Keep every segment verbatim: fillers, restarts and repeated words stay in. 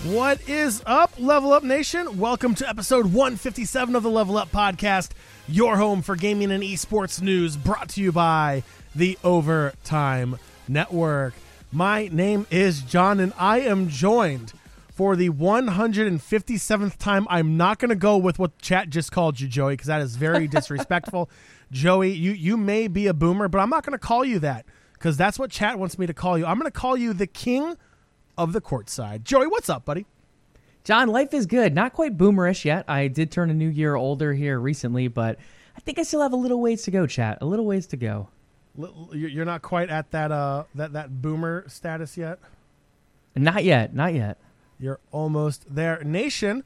What is up, Level Up Nation? Welcome to episode one fifty-seven of the Level Up Podcast, your home for gaming and esports news, brought to you by the Overtime Network. My name is John, and I am joined for the one hundred fifty-seventh time. I'm not going to go with what chat just called you, Joey, because that is very disrespectful. Joey, you, you may be a boomer, but I'm not going to call you that, because that's what chat wants me to call you. I'm going to call you the king of the courtside. Joey, what's up, buddy? John, life is good. Not quite boomerish yet. I did turn a new year older here recently, but I think I still have a little ways to go, chat. A little ways to go. You're not quite at that uh that, that boomer status yet? Not yet. Not yet. You're almost there. Nation,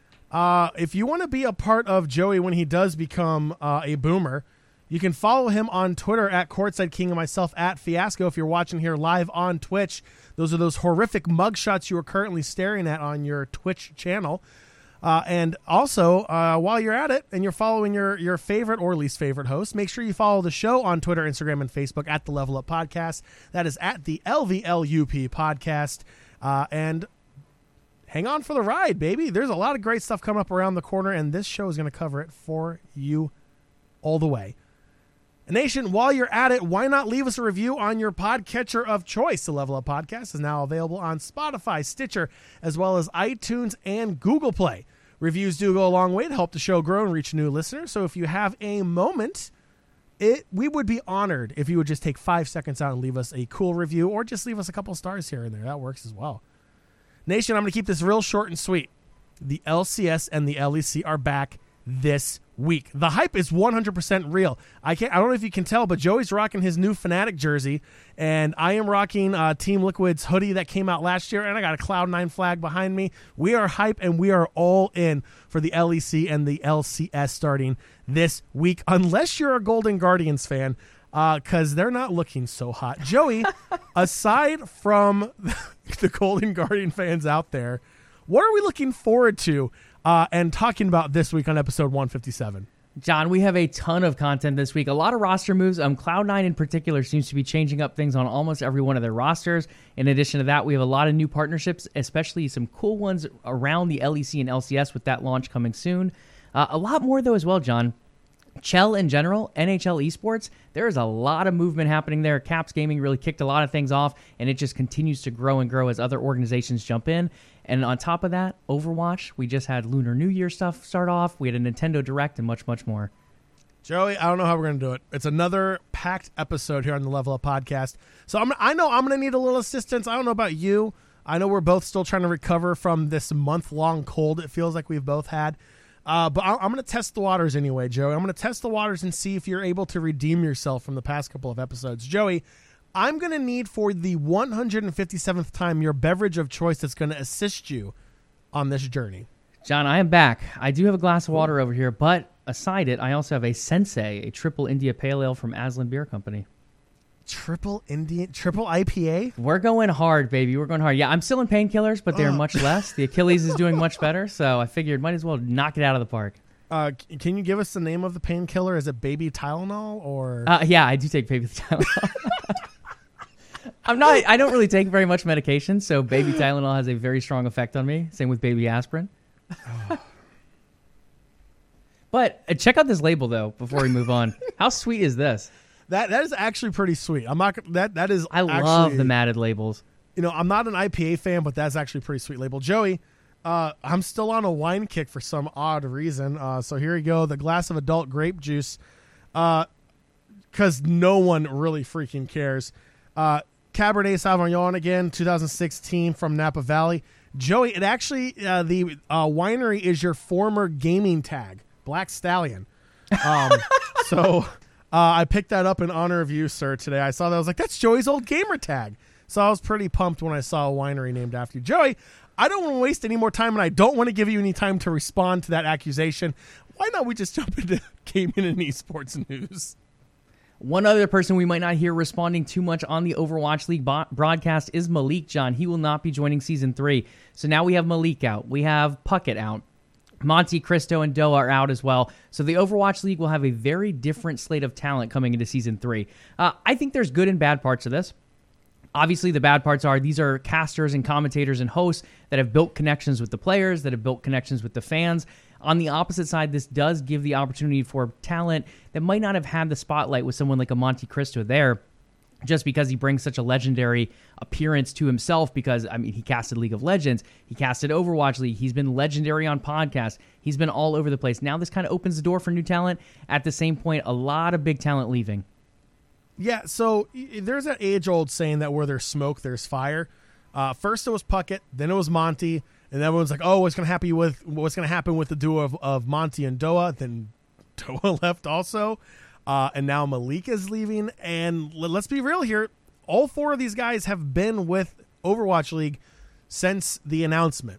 uh, if you want to be a part of Joey when he does become uh, a boomer, you can follow him on Twitter at Courtside King and myself at Fiasco. If you're watching here live on Twitch, those are those horrific mugshots you are currently staring at on your Twitch channel. Uh, and also, uh, while you're at it and you're following your, your favorite or least favorite host, make sure you follow the show on Twitter, Instagram, and Facebook at the Level Up Podcast. That is at the L V L U P Podcast. Uh, and hang on for the ride, baby. There's a lot of great stuff coming up around the corner, and this show is going to cover it for you all the way. Nation, while you're at it, why not leave us a review on your podcatcher of choice? The Level Up Podcast is now available on Spotify, Stitcher, as well as iTunes and Google Play. Reviews do go a long way to help the show grow and reach new listeners, so if you have a moment, it we would be honored if you would just take five seconds out and leave us a cool review, or just leave us a couple stars here and there. That works as well. Nation, I'm going to keep this real short and sweet. The L C S and the L E C are back this week. The hype is one hundred percent real. I can't. I don't know if you can tell, but Joey's rocking his new Fnatic jersey, and I am rocking uh, Team Liquid's hoodie that came out last year, and I got a Cloud nine flag behind me. We are hype, and we are all in for the L E C and the L C S starting this week, unless you're a Golden Guardians fan, because uh, they're not looking so hot. Joey, aside from the Golden Guardian fans out there, what are we looking forward to Uh, and talking about this week on episode one fifty-seven? John, we have a ton of content this week. A lot of roster moves. Um, Cloud nine in particular seems to be changing up things on almost every one of their rosters. In addition to that, we have a lot of new partnerships, especially some cool ones around the L E C and L C S with that launch coming soon. Uh, a lot more, though, as well, John. Chell in general, N H L Esports, there is a lot of movement happening there. Caps Gaming really kicked a lot of things off, and it just continues to grow and grow as other organizations jump in. And on top of that, Overwatch, we just had Lunar New Year stuff start off. We had a Nintendo Direct and much, much more. Joey, I don't know how we're going to do it. It's another packed episode here on the Level Up Podcast. So I'm, I know I'm going to need a little assistance. I don't know about you. I know we're both still trying to recover from this month-long cold it feels like we've both had. Uh, but I'm going to test the waters anyway, Joey. I'm going to test the waters and see if you're able to redeem yourself from the past couple of episodes. Joey, I'm going to need for the one hundred fifty-seventh time your beverage of choice that's going to assist you on this journey. John, I am back. I do have a glass of water over here, but aside it, I also have a Sensei, a triple India Pale Ale from Aslan Beer Company. Triple Indian, triple I P A? We're going hard, baby. We're going hard. Yeah, I'm still in painkillers, but they're oh. much less. The Achilles is doing much better, so I figured might as well knock it out of the park. Uh, can you give us the name of the painkiller? Is it Baby Tylenol or? Uh, yeah, I do take Baby Tylenol. I'm not. I don't really take very much medication, so Baby Tylenol has a very strong effect on me. Same with Baby Aspirin. Oh. But uh, check out this label though before we move on. How sweet is this? That that is actually pretty sweet. I'm not that that is. I actually, love the matted labels. You know, I'm not an I P A fan, but that's actually a pretty sweet label. Joey, uh, I'm still on a wine kick for some odd reason. Uh, so here you go, the glass of adult grape juice, because uh, no one really freaking cares. Uh, Cabernet Sauvignon again, two thousand sixteen from Napa Valley. Joey, it actually uh, the uh, winery is your former gaming tag, Black Stallion. Um, so. Uh, I picked that up in honor of you, sir, today. I saw that. I was like, that's Joey's old gamer tag. So I was pretty pumped when I saw a winery named after you. Joey, I don't want to waste any more time, and I don't want to give you any time to respond to that accusation. Why not we just jump into gaming and esports news? One other person we might not hear responding too much on the Overwatch League bo- broadcast is Malik, John. He will not be joining Season three. So now we have Malik out. We have Puckett out. Monty, Cristo, and Doa are out as well. So the Overwatch League will have a very different slate of talent coming into Season three. Uh, I think there's good and bad parts of this. Obviously, the bad parts are these are casters and commentators and hosts that have built connections with the players, that have built connections with the fans. On the opposite side, this does give the opportunity for talent that might not have had the spotlight with someone like a Monte Cristo there, just because he brings such a legendary appearance to himself. Because, I mean, he casted League of Legends, he casted Overwatch League, he's been legendary on podcasts, he's been all over the place. Now this kind of opens the door for new talent. At the same point, a lot of big talent leaving. Yeah, so there's that age-old saying that where there's smoke, there's fire. Uh, first it was Puckett, then it was Monty, and everyone's like, "Oh, what's going to happen with what's going to happen with the duo of, of Monty and Doa?" Then Doa left also, uh, and now Malik is leaving. And l- let's be real here: all four of these guys have been with Overwatch League since the announcement.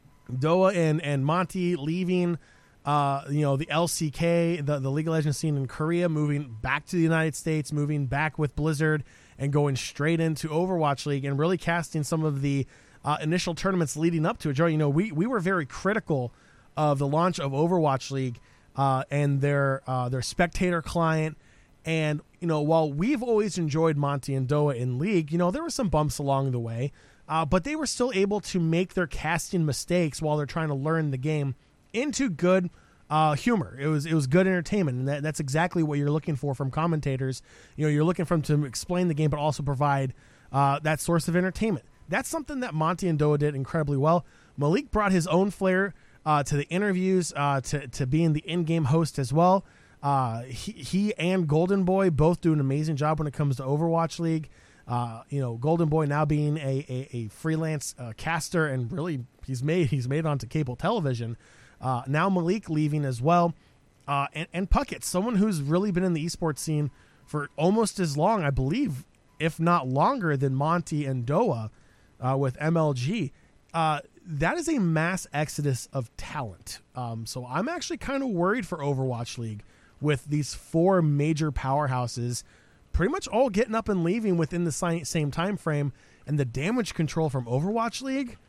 Doa and and Monty leaving. Uh, you know, the L C K, the, the League of Legends scene in Korea, moving back to the United States, moving back with Blizzard, and going straight into Overwatch League and really casting some of the uh, initial tournaments leading up to it. Joe, you know, we, we were very critical of the launch of Overwatch League uh, and their uh, their spectator client. And, you know, while we've always enjoyed Monty and Doa in League, you know, there were some bumps along the way, uh, but they were still able to make their casting mistakes while they're trying to learn the game into good uh, humor. It was it was good entertainment, and that, that's exactly what you're looking for from commentators. You know, you're looking for them to explain the game, but also provide uh, that source of entertainment. That's something that Monty and Doa did incredibly well. Malik brought his own flair uh, to the interviews, uh, to to being the in-game host as well. Uh, he, he and Golden Boy both do an amazing job when it comes to Overwatch League. Uh, you know, Golden Boy now being a a, a freelance uh, caster, and really he's made he's made it onto cable television. Uh, now Malik leaving as well, uh, and, and Puckett, someone who's really been in the esports scene for almost as long, I believe, if not longer than Monty and Doa uh, with M L G. Uh, that is a mass exodus of talent. Um, so I'm actually kind of worried for Overwatch League with these four major powerhouses pretty much all getting up and leaving within the same time frame, and the damage control from Overwatch League.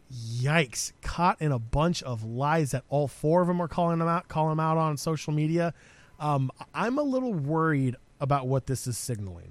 Yikes, caught in a bunch of lies that all four of them are calling them out, calling them out on social media. Um, I'm a little worried about what this is signaling.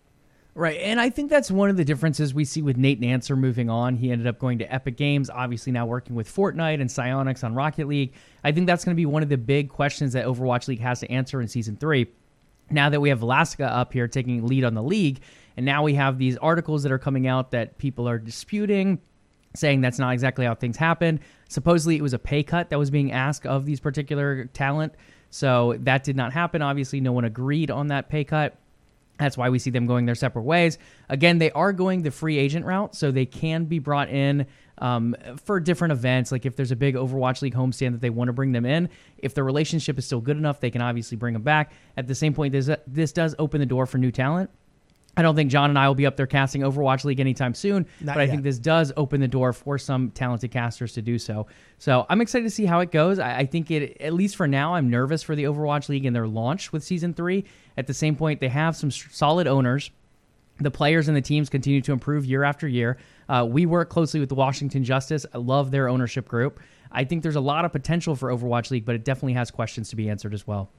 Right, and I think that's one of the differences we see with Nate Nancer moving on. He ended up going to Epic Games, obviously now working with Fortnite and Psyonix on Rocket League. I think that's going to be one of the big questions that Overwatch League has to answer in Season three. Now that we have Velasca up here taking lead on the league, and now we have these articles that are coming out that people are disputing, saying that's not exactly how things happened. Supposedly it was a pay cut that was being asked of these particular talent. So that did not happen. Obviously, no one agreed on that pay cut. That's why we see them going their separate ways. Again, they are going the free agent route, so they can be brought in um, for different events. Like if there's a big Overwatch League homestand that they want to bring them in, if the relationship is still good enough, they can obviously bring them back. At the same point, this, this does open the door for new talent. I don't think John and I will be up there casting Overwatch League anytime soon, Not but I yet. think this does open the door for some talented casters to do so. So I'm excited to see how it goes. I, I think it, at least for now, I'm nervous for the Overwatch League and their launch with Season three. At the same point, they have some solid owners. The players and the teams continue to improve year after year. Uh, we work closely with the Washington Justice. I love their ownership group. I think there's a lot of potential for Overwatch League, but it definitely has questions to be answered as well.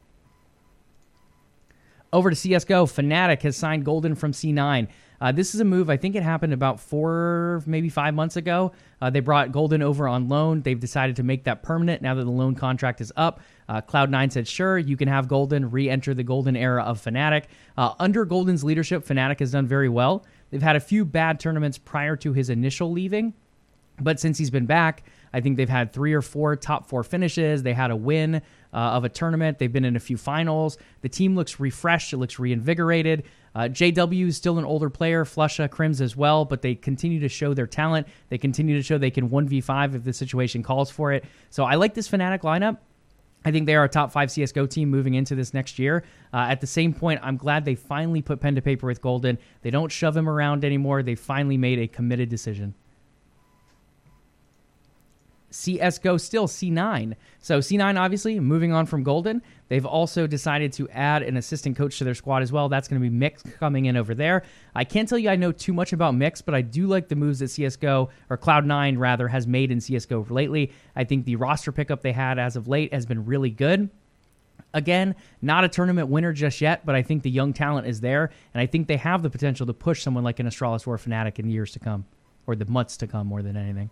Over to C S G O, Fnatic has signed Golden from C nine. Uh, this is a move, I think it happened about four, maybe five months ago. Uh, they brought Golden over on loan. They've decided to make that permanent now that the loan contract is up. Uh, Cloud nine said, sure, you can have Golden re-enter the Golden era of Fnatic. Uh, under Golden's leadership, Fnatic has done very well. They've had a few bad tournaments prior to his initial leaving, but since he's been back, I think they've had three or four top four finishes. They had a win uh, of a tournament. They've been in a few finals. The team looks refreshed. It looks reinvigorated. Uh, J W is still an older player, Flusha, Crims as well, but they continue to show their talent. They continue to show they can one v five if the situation calls for it. So I like this Fnatic lineup. I think they are a top five C S G O team moving into this next year. Uh, at the same point, I'm glad they finally put pen to paper with Golden. They don't shove him around anymore. They finally made a committed decision. C S G O still C nine. So C nine, obviously, moving on from Golden. They've also decided to add an assistant coach to their squad as well. That's going to be Mix coming in over there. I can't tell you I know too much about Mix, but I do like the moves that C S G O, or Cloud nine rather, has made in C S G O lately. I think the roster pickup they had as of late has been really good. Again, not a tournament winner just yet, but I think the young talent is there, and I think they have the potential to push someone like an Astralis or Fnatic in years to come, or the months to come more than anything.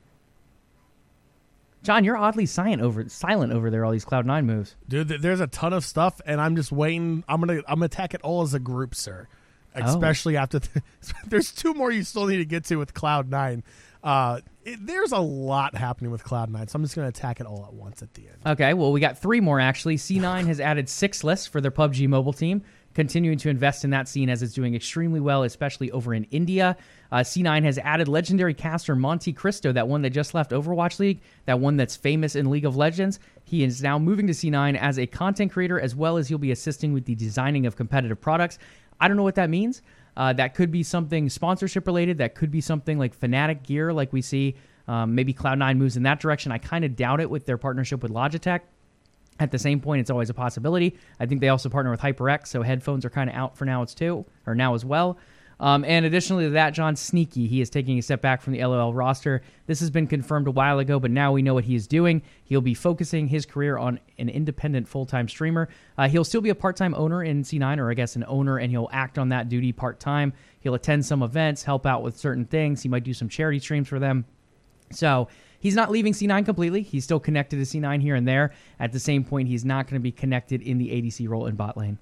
John, you're oddly silent over silent over there. All these Cloud nine moves, dude. There's a ton of stuff, and I'm just waiting. I'm gonna I'm gonna attack it all as a group, sir. Especially oh. after th- there's two more you still need to get to with Cloud nine. Uh, it, there's a lot happening with Cloud nine, so I'm just gonna attack it all at once at the end. Okay, well we got three more actually. C nine has added six lists for their P U B G Mobile team, continuing to invest in that scene as it's doing extremely well, especially over in India. Uh, C nine has added legendary caster Monte Cristo, that one that just left Overwatch League, that one that's famous in League of Legends. He is now moving to C nine as a content creator, as well as he'll be assisting with the designing of competitive products. I don't know what that means. Uh, that could be something sponsorship related. That could be something like Fnatic gear, like we see. Um, maybe Cloud nine moves in that direction. I kind of doubt it with their partnership with Logitech. At the same point, it's always a possibility. I think they also partner with HyperX, so headphones are kind of out for now. It's too, or now as well. Um, and additionally to that, John Sneaky, he is taking a step back from the L O L roster. This has been confirmed a while ago, but now we know what he is doing. He'll be focusing his career on an independent full-time streamer. Uh, he'll still be a part-time owner in C nine, or I guess an owner, and he'll act on that duty part-time. He'll attend some events, help out with certain things. He might do some charity streams for them. So he's not leaving C nine completely. He's still connected to C nine here and there. At the same point, he's not going to be connected in the A D C role in bot lane.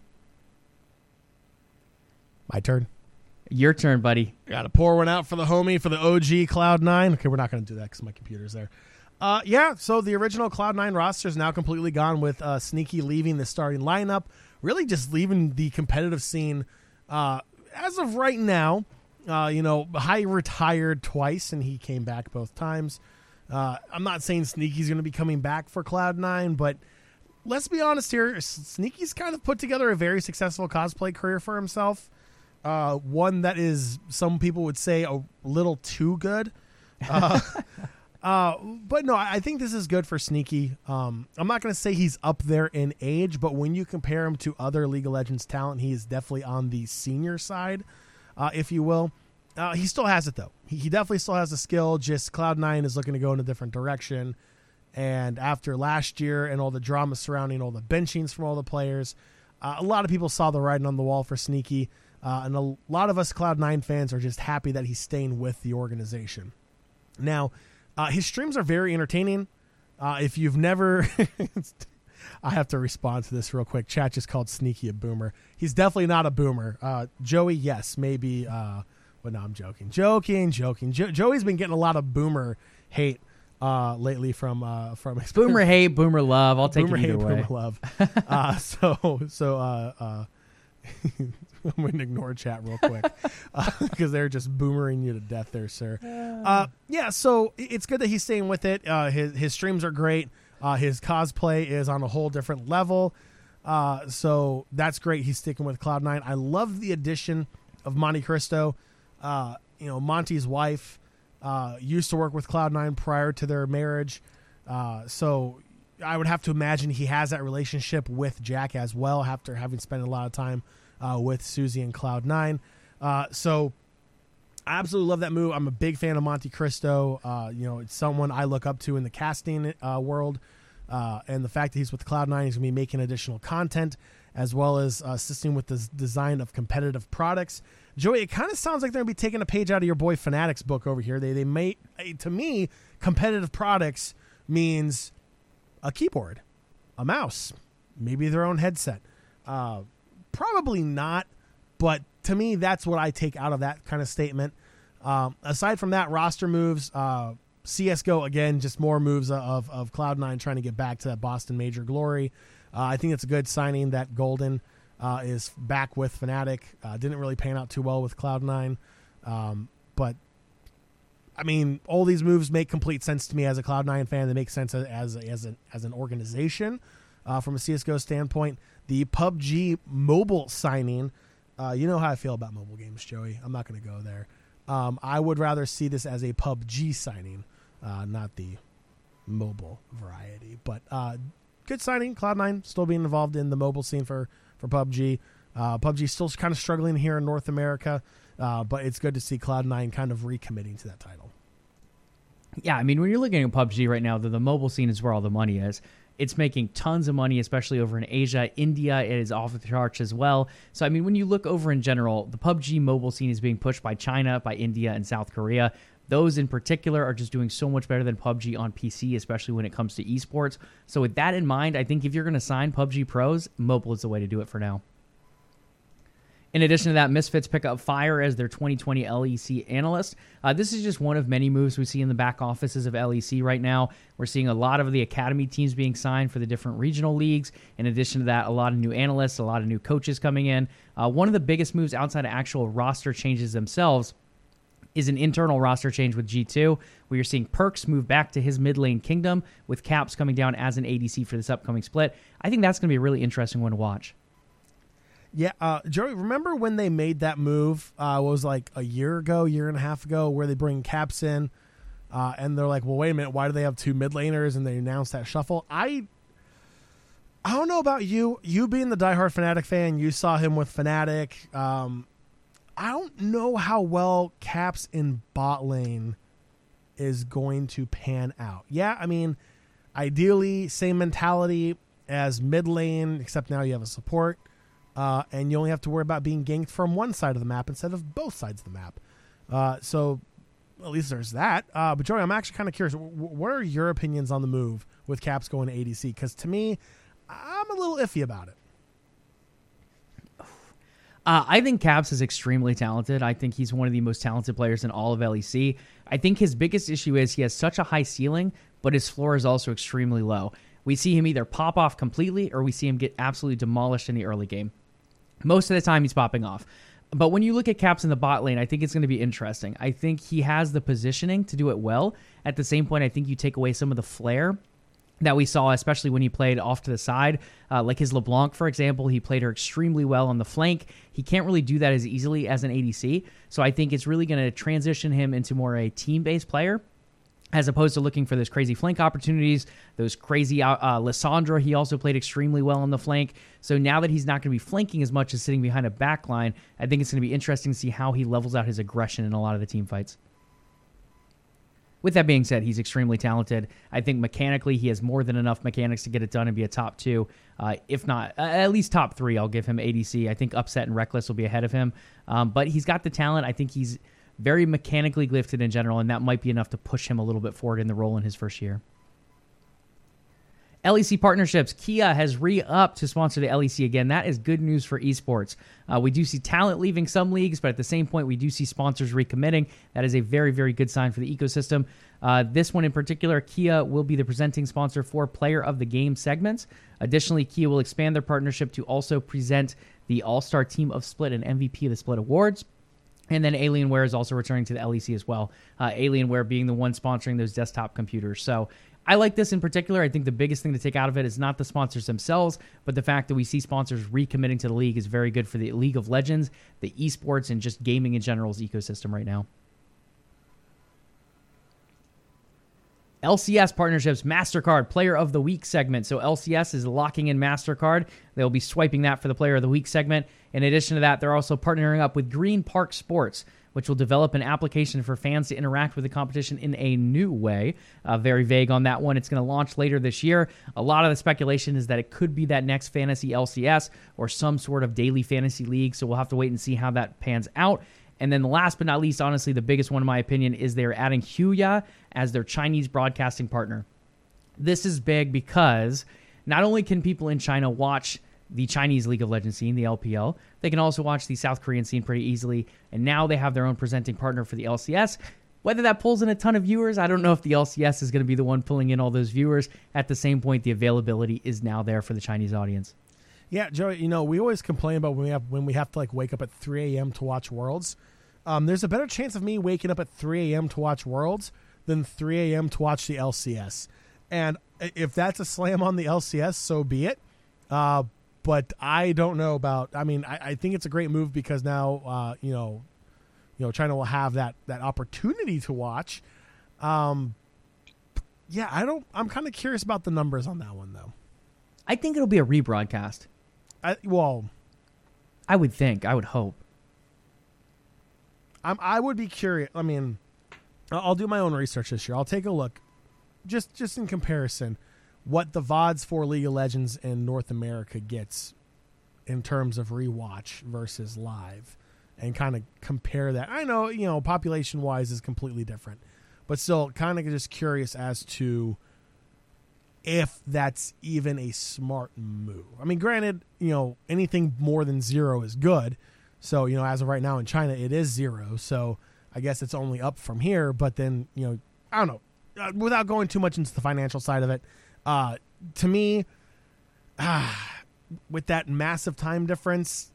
My turn. Your turn, buddy. Got to pour one out for the homie, for the O G Cloud nine. Okay, we're not going to do that because my computer's there. Uh, yeah, so the original Cloud nine roster is now completely gone, with uh, Sneaky leaving the starting lineup, really just leaving the competitive scene. Uh, as of right now, uh, you know, High retired twice, and he came back both times. Uh, I'm not saying Sneaky's going to be coming back for Cloud nine, but let's be honest here. Sneaky's kind of put together a very successful cosplay career for himself. Uh, one that is, some people would say, a little too good. Uh, uh, but no, I think this is good for Sneaky. Um, I'm not going to say he's up there in age, but when you compare him to other League of Legends talent, he is definitely on the senior side, uh, if you will. Uh, he still has it, though. He, he definitely still has the skill, just Cloud nine is looking to go in a different direction. And after last year and all the drama surrounding all the benchings from all the players, uh, a lot of people saw the writing on the wall for Sneaky. Uh, and a lot of us Cloud nine fans are just happy that he's staying with the organization. Now, uh, his streams are very entertaining. Uh, if you've never... I have to respond to this real quick. Chat just called Sneaky a boomer. He's definitely not a boomer. Uh, Joey, yes, maybe... Uh, well, no, I'm joking. Joking, joking. Jo- Joey's been getting a lot of boomer hate uh, lately from... Uh, from boomer hate, boomer love. I'll take boomer it either hate, way. Boomer love. uh, so, so... Uh, uh, I'm going to ignore chat real quick because uh, they're just boomering you to death there, sir. Uh, yeah, so it's good that he's staying with it. Uh, his, his streams are great. Uh, his cosplay is on a whole different level. Uh, so that's great. He's sticking with Cloud nine. I love the addition of Monte Cristo. Uh, you know, Monty's wife uh, used to work with Cloud nine prior to their marriage. Uh, so I would have to imagine he has that relationship with Jack as well, after having spent a lot of time uh, with Susie and Cloud nine. Uh, so I absolutely love that move. I'm a big fan of Monte Cristo. Uh, you know, it's someone I look up to in the casting uh, world. Uh, and the fact that he's with Cloud nine, he's going to be making additional content, as well as uh, assisting with the design of competitive products. Joey, it kind of sounds like they're going to be taking a page out of your boy Fnatic's book over here. They, they may, to me, competitive products means a keyboard, a mouse, maybe their own headset. Uh, probably not, but to me, that's what I take out of that kind of statement. Um, aside from that, roster moves, uh, C S G O, again, just more moves of, of Cloud nine trying to get back to that Boston Major glory. Uh, I think it's a good signing that Golden uh, is back with Fnatic. Uh, didn't really pan out too well with Cloud nine, um, but I mean, all these moves make complete sense to me as a Cloud nine fan. They make sense as as, as, an, as an organization uh, from a C S G O standpoint. The P U B G mobile signing, uh, you know how I feel about mobile games, Joey. I'm not going to go there. Um, I would rather see this as a P U B G signing, uh, not the mobile variety. But uh, good signing. Cloud nine still being involved in the mobile scene for, for P U B G. Uh, P U B G still kind of struggling here in North America, uh, but it's good to see Cloud nine kind of recommitting to that title. Yeah, I mean, when you're looking at P U B G right now, the, the mobile scene is where all the money is. It's making tons of money, especially over in Asia. India is off the charts as well. So, I mean, when you look over in general, the P U B G mobile scene is being pushed by China, by India, and South Korea. Those in particular are just doing so much better than P U B G on P C, especially when it comes to esports. So with that in mind, I think if you're going to sign P U B G pros, mobile is the way to do it for now. In addition to that, Misfits pick up Fire as their twenty twenty L E C analyst. Uh, this is just one of many moves we see in the back offices of L E C right now. We're seeing a lot of the academy teams being signed for the different regional leagues. In addition to that, a lot of new analysts, a lot of new coaches coming in. Uh, one of the biggest moves outside of actual roster changes themselves is an internal roster change with G two, where you're seeing Perks move back to his mid lane kingdom, with Caps coming down as an A D C for this upcoming split. I think that's going to be a really interesting one to watch. Yeah, uh, Joey, remember when they made that move, uh, what was like a year ago, year and a half ago, where they bring Caps in, uh, and they're like, well, wait a minute, why do they have two mid laners, and they announced that shuffle? I I don't know about you. You being the diehard Fnatic fan, you saw him with Fnatic. Um, I don't know how well Caps in bot lane is going to pan out. Yeah, I mean, ideally, same mentality as mid lane, except now you have a support. Uh, and you only have to worry about being ganked from one side of the map instead of both sides of the map. Uh, so at least there's that. Uh, but Joey, I'm actually kind of curious. W- what are your opinions on the move with Caps going to A D C? Because to me, I'm a little iffy about it. Uh, I think Caps is extremely talented. I think he's one of the most talented players in all of L E C. I think his biggest issue is he has such a high ceiling, but his floor is also extremely low. We see him either pop off completely or we see him get absolutely demolished in the early game. Most of the time, he's popping off. But when you look at Caps in the bot lane, I think it's going to be interesting. I think he has the positioning to do it well. At the same point, I think you take away some of the flair that we saw, especially when he played off to the side. Uh, like his LeBlanc, for example, he played her extremely well on the flank. He can't really do that as easily as an A D C. So I think it's really going to transition him into more a team-based player, as opposed to looking for those crazy flank opportunities, those crazy uh, uh, Lissandra. He also played extremely well on the flank. So now that he's not going to be flanking as much as sitting behind a back line, I think it's going to be interesting to see how he levels out his aggression in a lot of the team fights. With that being said, he's extremely talented. I think mechanically he has more than enough mechanics to get it done and be a top two, uh, if not uh, at least top three. I'll give him A D C. I think Upset and Reckless will be ahead of him. Um, but he's got the talent. I think he's very mechanically gifted in general, and that might be enough to push him a little bit forward in the role in his first year. L E C partnerships. Kia has re-upped to sponsor the L E C again. That is good news for esports. Uh, we do see talent leaving some leagues, but at the same point, we do see sponsors recommitting. That is a very, very good sign for the ecosystem. Uh, this one in particular, Kia will be the presenting sponsor for Player of the Game segments. Additionally, Kia will expand their partnership to also present the All-Star Team of Split and M V P of the Split Awards. And then Alienware is also returning to the L E C as well. Uh, Alienware being the one sponsoring those desktop computers. So I like this in particular. I think the biggest thing to take out of it is not the sponsors themselves, but the fact that we see sponsors recommitting to the league is very good for the League of Legends, the esports, and just gaming in general's ecosystem right now. L C S partnerships, MasterCard Player of the Week segment. So L C S is locking in MasterCard. They'll be swiping that for the Player of the Week segment. In addition to that, they're also partnering up with Green Park Sports, which will develop an application for fans to interact with the competition in a new way. Uh, very vague on that one. It's going to launch later this year. A lot of the speculation is that it could be that next fantasy L C S or some sort of daily fantasy league. So we'll have to wait and see how that pans out. And then the last but not least, honestly, the biggest one in my opinion is they're adding Huya as their Chinese broadcasting partner. This is big because not only can people in China watch the Chinese League of Legends scene, the L P L, they can also watch the South Korean scene pretty easily. And now they have their own presenting partner for the L C S. Whether that pulls in a ton of viewers, I don't know if the L C S is going to be the one pulling in all those viewers. At the same point, the availability is now there for the Chinese audience. Yeah, Joey, you know, we always complain about when we have when we have to like wake up at three a.m. to watch Worlds. Um, there's a better chance of me waking up at three a.m. to watch Worlds than three a.m. to watch the L C S. And if that's a slam on the L C S, so be it. Uh, but I don't know about. I mean, I, I think it's a great move because now, uh, you know, you know, China will have that that opportunity to watch. Um, yeah, I don't. I'm kind of curious about the numbers on that one, though. I think it'll be a rebroadcast. I, well, I would think. I would hope. I'm, I would be curious. I mean, I'll do my own research this year. I'll take a look, just just in comparison. what the V O Ds for League of Legends in North America gets in terms of rewatch versus live, and kind of compare that. I know, you know, population wise is completely different, but still kind of just curious as to if that's even a smart move. I mean, granted, you know, anything more than zero is good. So, you know, as of right now in China, it is zero. So I guess it's only up from here. But then, you know, I don't know. Uh, without going too much into the financial side of it, uh, to me, ah, with that massive time difference,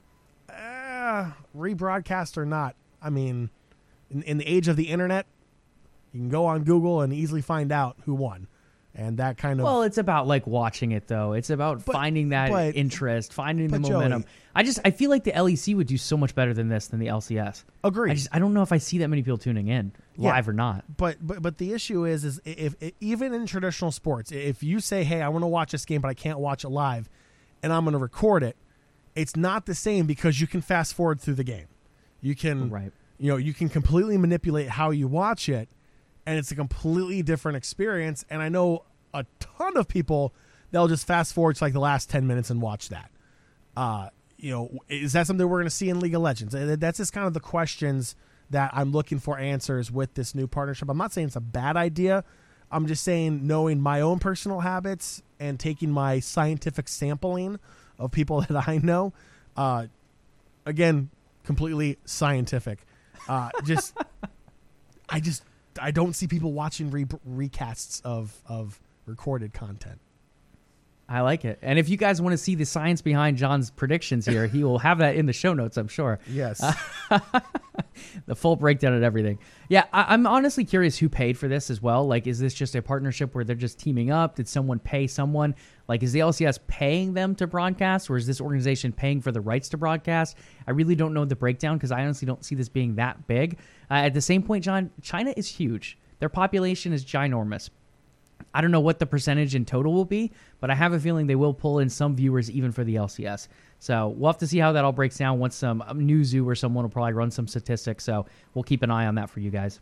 uh, rebroadcast or not, I mean, in, in the age of the internet, you can go on Google and easily find out who won. And that kind of... Well, it's about, like, watching it, though. It's about but, finding that but, interest, finding the momentum. Joey, I just, I feel like the L E C would do so much better than this than the L C S. Agreed. I just, I don't know if I see that many people tuning in, live yeah, or not. But, but but the issue is, is if, if even in traditional sports, if you say, hey, I want to watch this game, but I can't watch it live, and I'm going to record it, it's not the same because you can fast forward through the game. You can, right. you know, you can completely manipulate how you watch it, and it's a completely different experience. And I know a ton of people that'll just fast forward to like the last ten minutes and watch that. Uh, you know, is that something we're going to see in League of Legends? That's just kind of the questions that I'm looking for answers with this new partnership. I'm not saying it's a bad idea. I'm just saying, knowing my own personal habits and taking my scientific sampling of people that I know, uh, again, completely scientific. Uh, just, I just, I don't see people watching re- recasts of, of recorded content. I like it. And if you guys want to see the science behind John's predictions here, he will have that in the show notes, I'm sure. Yes. Uh, the full breakdown of everything. Yeah, I, I'm honestly curious who paid for this as well. Like, is this just a partnership where they're just teaming up? Did someone pay someone? Like, is the L C S paying them to broadcast, or is this organization paying for the rights to broadcast? I really don't know the breakdown because I honestly don't see this being that big. Uh, at the same point, John, China is huge. Their population is ginormous. I don't know what the percentage in total will be, but I have a feeling they will pull in some viewers even for the L C S. So we'll have to see how that all breaks down once some um, Newzoo or someone will probably run some statistics. So we'll keep an eye on that for you guys.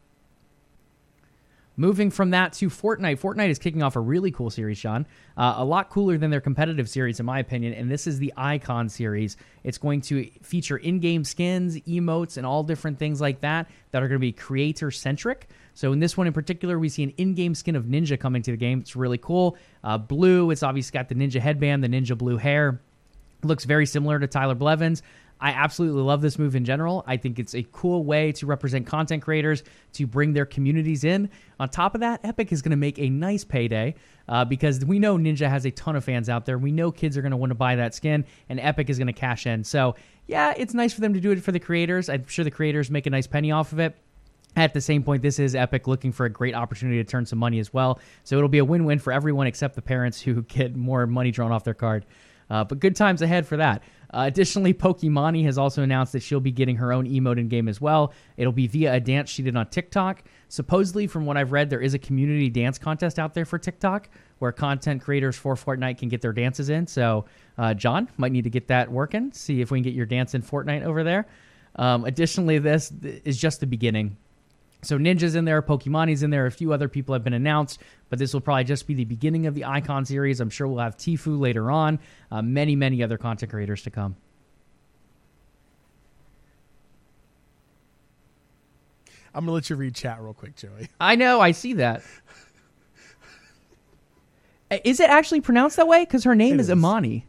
Moving from that to Fortnite. Fortnite is kicking off a really cool series, Sean. Uh, a lot cooler than their competitive series, in my opinion, and this is the Icon series. It's going to feature in-game skins, emotes, and all different things like that that are going to be creator-centric. So in this one in particular, we see an in-game skin of Ninja coming to the game. It's really cool. Uh, blue, it's obviously got the Ninja headband, the Ninja blue hair. Looks very similar to Tyler Blevins. I absolutely love this move in general. I think it's a cool way to represent content creators, to bring their communities in. On top of that, Epic is going to make a nice payday uh, because we know Ninja has a ton of fans out there. We know kids are going to want to buy that skin, and Epic is going to cash in. So, yeah, it's nice for them to do it for the creators. I'm sure the creators make a nice penny off of it. At the same point, this is Epic looking for a great opportunity to turn some money as well. So it'll be a win-win for everyone except the parents who get more money drawn off their card. Uh, but good times ahead for that. Uh, additionally, Pokimani has also announced that she'll be getting her own emote in-game as well. It'll be via a dance she did on TikTok. Supposedly, from what I've read, there is a community dance contest out there for TikTok where content creators for Fortnite can get their dances in. So, uh, John, might need to get that working, see if we can get your dance in Fortnite over there. Um, additionally, this is just the beginning. So Ninja's in there, Pokimani's in there, a few other people have been announced, but this will probably just be the beginning of the Icon series. I'm sure we'll have Tfue later on, uh, many, many other content creators to come. I'm going to let you read chat real quick, Joey. I know, I see that. Is it actually pronounced that way? Because her name is, is Imani.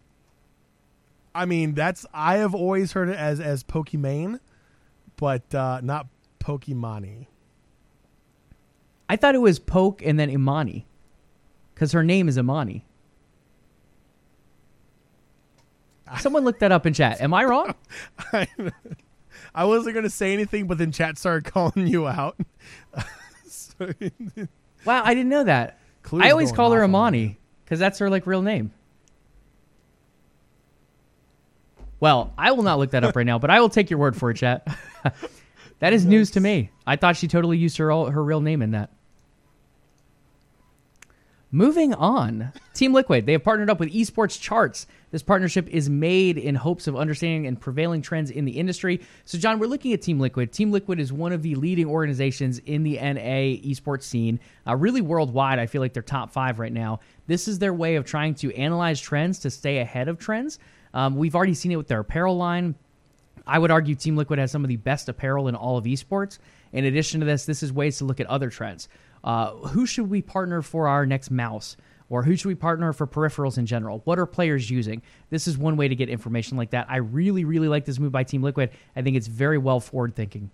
I mean, that's I have always heard it as, as Pokimane, but uh, not Pokimani. I thought it was Poke and then Imani, because her name is Imani. Someone look that up in chat. Am I wrong? I, I wasn't going to say anything, but then chat started calling you out. So, wow, I didn't know that. Clue's I always call her on Imani because that's her like real name. Well, I will not look that up right now, but I will take your word for it, chat. That is news to me. I thought she totally used her her real name in that. Moving on, Team Liquid, they have partnered up with Esports Charts. This partnership is made in hopes of understanding and prevailing trends in the industry. So, John, we're looking at Team Liquid. Team Liquid is one of the leading organizations in the N A esports scene, uh, really worldwide. I feel like they're top five right now. This is their way of trying to analyze trends to stay ahead of trends. Um, we've already seen it with their apparel line. I would argue Team Liquid has some of the best apparel in all of esports. In addition to this, this is ways to look at other trends. Uh, who should we partner for our next mouse? Or who should we partner for peripherals in general? What are players using? This is one way to get information like that. I really, really like this move by Team Liquid. I think it's very well forward-thinking.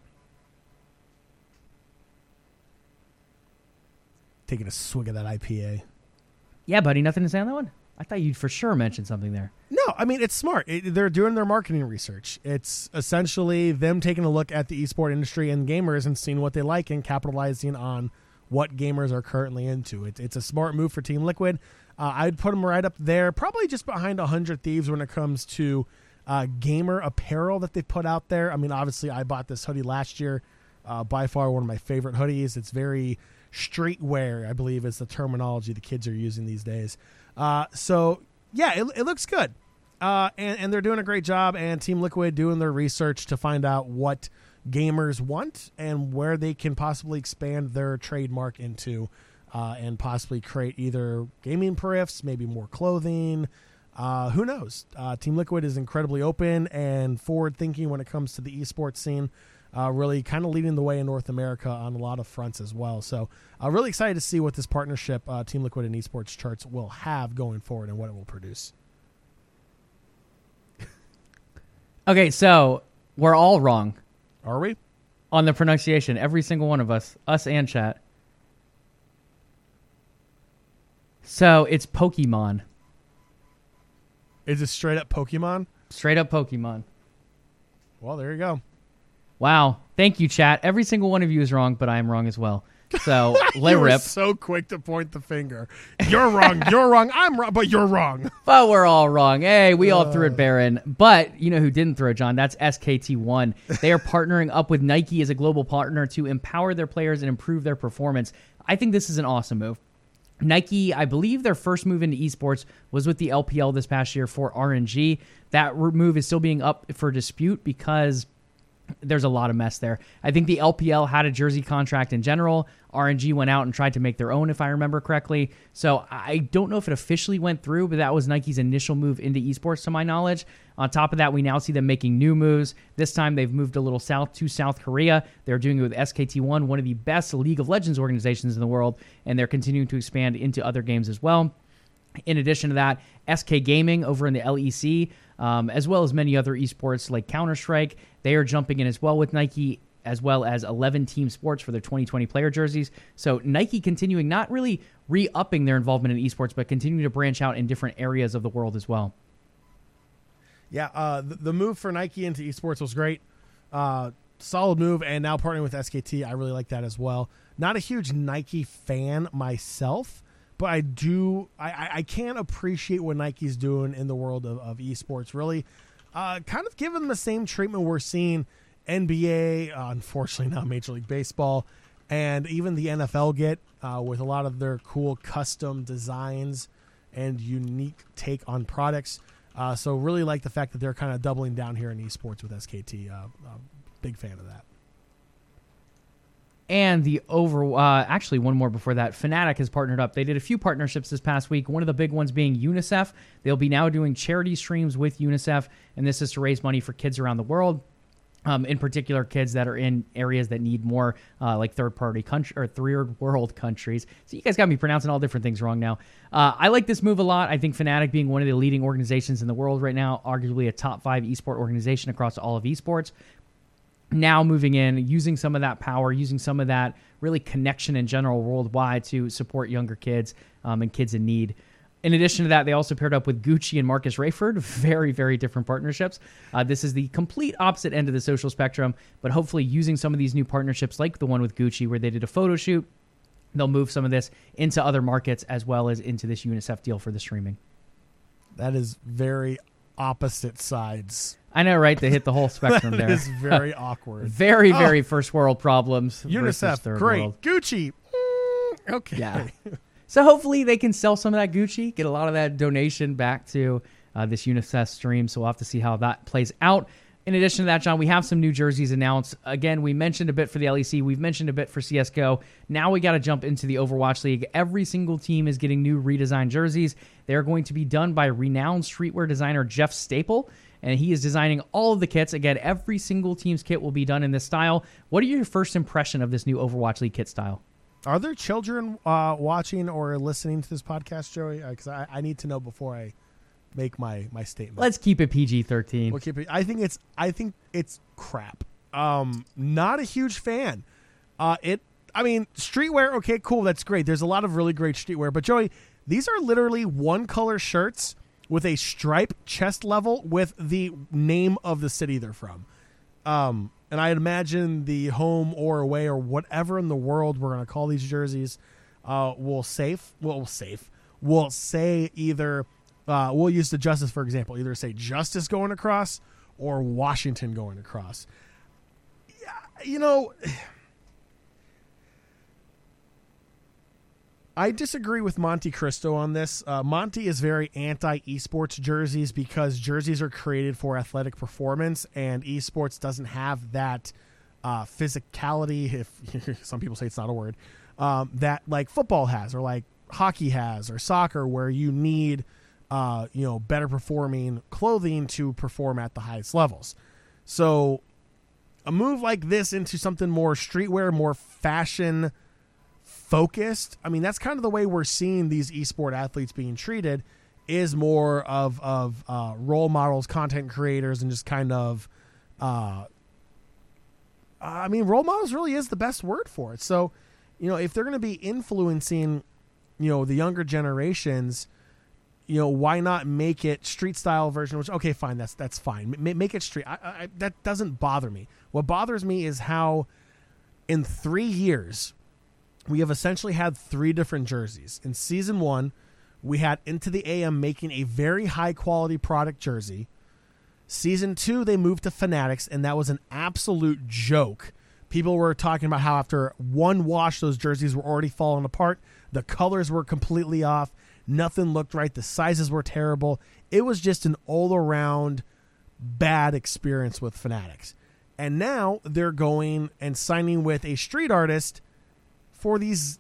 Taking a swig of that I P A. Yeah, buddy, nothing to say on that one? I thought you'd for sure mention something there. No, I mean, it's smart. It, they're doing their marketing research. It's essentially them taking a look at the esport industry and gamers and seeing what they like and capitalizing on what gamers are currently into. It, it's a smart move for Team Liquid. Uh, I'd put them right up there, probably just behind one hundred Thieves when it comes to uh, gamer apparel that they put out there. I mean, obviously, I bought this hoodie last year. Uh, by far one of my favorite hoodies. It's very streetwear, I believe is the terminology the kids are using these days. Uh, so, yeah, it, it looks good. Uh, and, and they're doing a great job, and Team Liquid doing their research to find out what gamers want and where they can possibly expand their trademark into uh, and possibly create either gaming periffs, maybe more clothing. Uh, who knows? Uh, Team Liquid is incredibly open and forward-thinking when it comes to the esports scene, uh, really kind of leading the way in North America on a lot of fronts as well. So I'm uh, really excited to see what this partnership, uh, Team Liquid and Esports Charts, will have going forward and what it will produce. Okay, so we're all wrong. Are we? On the pronunciation, every single one of us, us and chat. So it's Pokemon. Is it straight up Pokemon? Straight up Pokemon. Well, there you go. Wow. Thank you, chat. Every single one of you is wrong, but I am wrong as well. So, lay you were rip. so quick to point the finger. You're wrong. You're wrong. I'm wrong, but you're wrong. But we're all wrong. Hey, we all uh. threw it, Baron. But you know who didn't throw it, John? That's S K T one. They are partnering up with Nike as a global partner to empower their players and improve their performance. I think this is an awesome move. Nike, I believe their first move into esports was with the L P L this past year for R N G. That move is still being up for dispute because there's a lot of mess there. I think the L P L had a jersey contract in general. R N G went out and tried to make their own, if I remember correctly. So I don't know if it officially went through, but that was Nike's initial move into esports, to my knowledge. On top of that, we now see them making new moves. This time, they've moved a little south to South Korea. They're doing it with S K T one, one of the best League of Legends organizations in the world, and they're continuing to expand into other games as well. In addition to that, S K Gaming over in the L E C, um, as well as many other esports like Counter-Strike, they are jumping in as well with Nike, as well as eleven Team Sports for their twenty twenty player jerseys. So Nike continuing, not really re-upping their involvement in esports, but continuing to branch out in different areas of the world as well. Yeah, uh, the, the move for Nike into esports was great. Uh, solid move, and now partnering with S K T, I really like that as well. Not a huge Nike fan myself, but I do, I, I can appreciate what Nike's doing in the world of, of esports. Really, uh, kind of giving them the same treatment we're seeing N B A, uh, unfortunately not Major League Baseball, and even the N F L get uh, with a lot of their cool custom designs and unique take on products. Uh, so really like the fact that they're kind of doubling down here in esports with S K T. Uh, uh, big fan of that. And the over, uh, actually one more before that, Fnatic has partnered up. They did a few partnerships this past week, one of the big ones being UNICEF. They'll be now doing charity streams with UNICEF, and this is to raise money for kids around the world. Um, in particular, kids that are in areas that need more, uh, like third-party country or third-world countries. So you guys got me pronouncing all different things wrong now. Uh, I like this move a lot. I think Fnatic, being one of the leading organizations in the world right now, arguably a top five esport organization across all of esports, now moving in, using some of that power, using some of that really connection in general worldwide to support younger kids um, and kids in need. In addition to that, they also paired up with Gucci and Marcus Rayford. Very, very different partnerships. Uh, this is the complete opposite end of the social spectrum, but hopefully using some of these new partnerships like the one with Gucci where they did a photo shoot, they'll move some of this into other markets as well as into this UNICEF deal for the streaming. That is very opposite sides. I know, right? They hit the whole spectrum that there. It is very awkward. Very, very oh, first world problems. UNICEF, third great. world. Gucci, mm, okay. Yeah. So hopefully they can sell some of that Gucci, get a lot of that donation back to uh, this UNICEF stream. So we'll have to see how that plays out. In addition to that, John, we have some new jerseys announced. Again, we mentioned a bit for the L E C. We've mentioned a bit for C S G O. Now we got to jump into the Overwatch League. Every single team is getting new redesigned jerseys. They're going to be done by renowned streetwear designer Jeff Staple, and he is designing all of the kits. Again, every single team's kit will be done in this style. What are your first impression of this new Overwatch League kit style? Are there children uh, watching or listening to this podcast, Joey? Because I, I need to know before I make my, my statement. Let's keep it P G thirteen. We'll keep it. I think it's I think it's crap. Um, not a huge fan. Uh, it. I mean, streetwear. Okay, cool. That's great. There's a lot of really great streetwear. But Joey, these are literally one color shirts with a stripe chest level with the name of the city they're from. Um, and I imagine the home or away or whatever in the world we're going to call these jerseys uh, will safe. Will safe. Will say either. Uh, we'll use the Justice, for example. Either say Justice going across or Washington going across. Yeah, you know, I disagree with Monte Cristo on this. Uh, Monty is very anti-esports jerseys because jerseys are created for athletic performance, and esports doesn't have that uh, physicality, if some people say it's not a word, um, that like football has or like hockey has or soccer, where you need Uh, you know, better performing clothing to perform at the highest levels. So a move like this into something more streetwear, more fashion focused. I mean, that's kind of the way we're seeing these esport athletes being treated, is more of, of uh, role models, content creators, and just kind of, uh, I mean, role models really is the best word for it. So, you know, if they're going to be influencing, you know, the younger generations, you know, why not make it street style version? Which, okay, fine, that's that's fine. M- make it street. I, I, that doesn't bother me. What bothers me is how, in three years, we have essentially had three different jerseys. In season one, we had Into the A M making a very high quality product jersey. Season two, they moved to Fanatics, and that was an absolute joke. People were talking about how after one wash, those jerseys were already falling apart. The colors were completely off. Nothing looked right. The sizes were terrible. It was just an all-around bad experience with Fanatics. And now they're going and signing with a street artist for these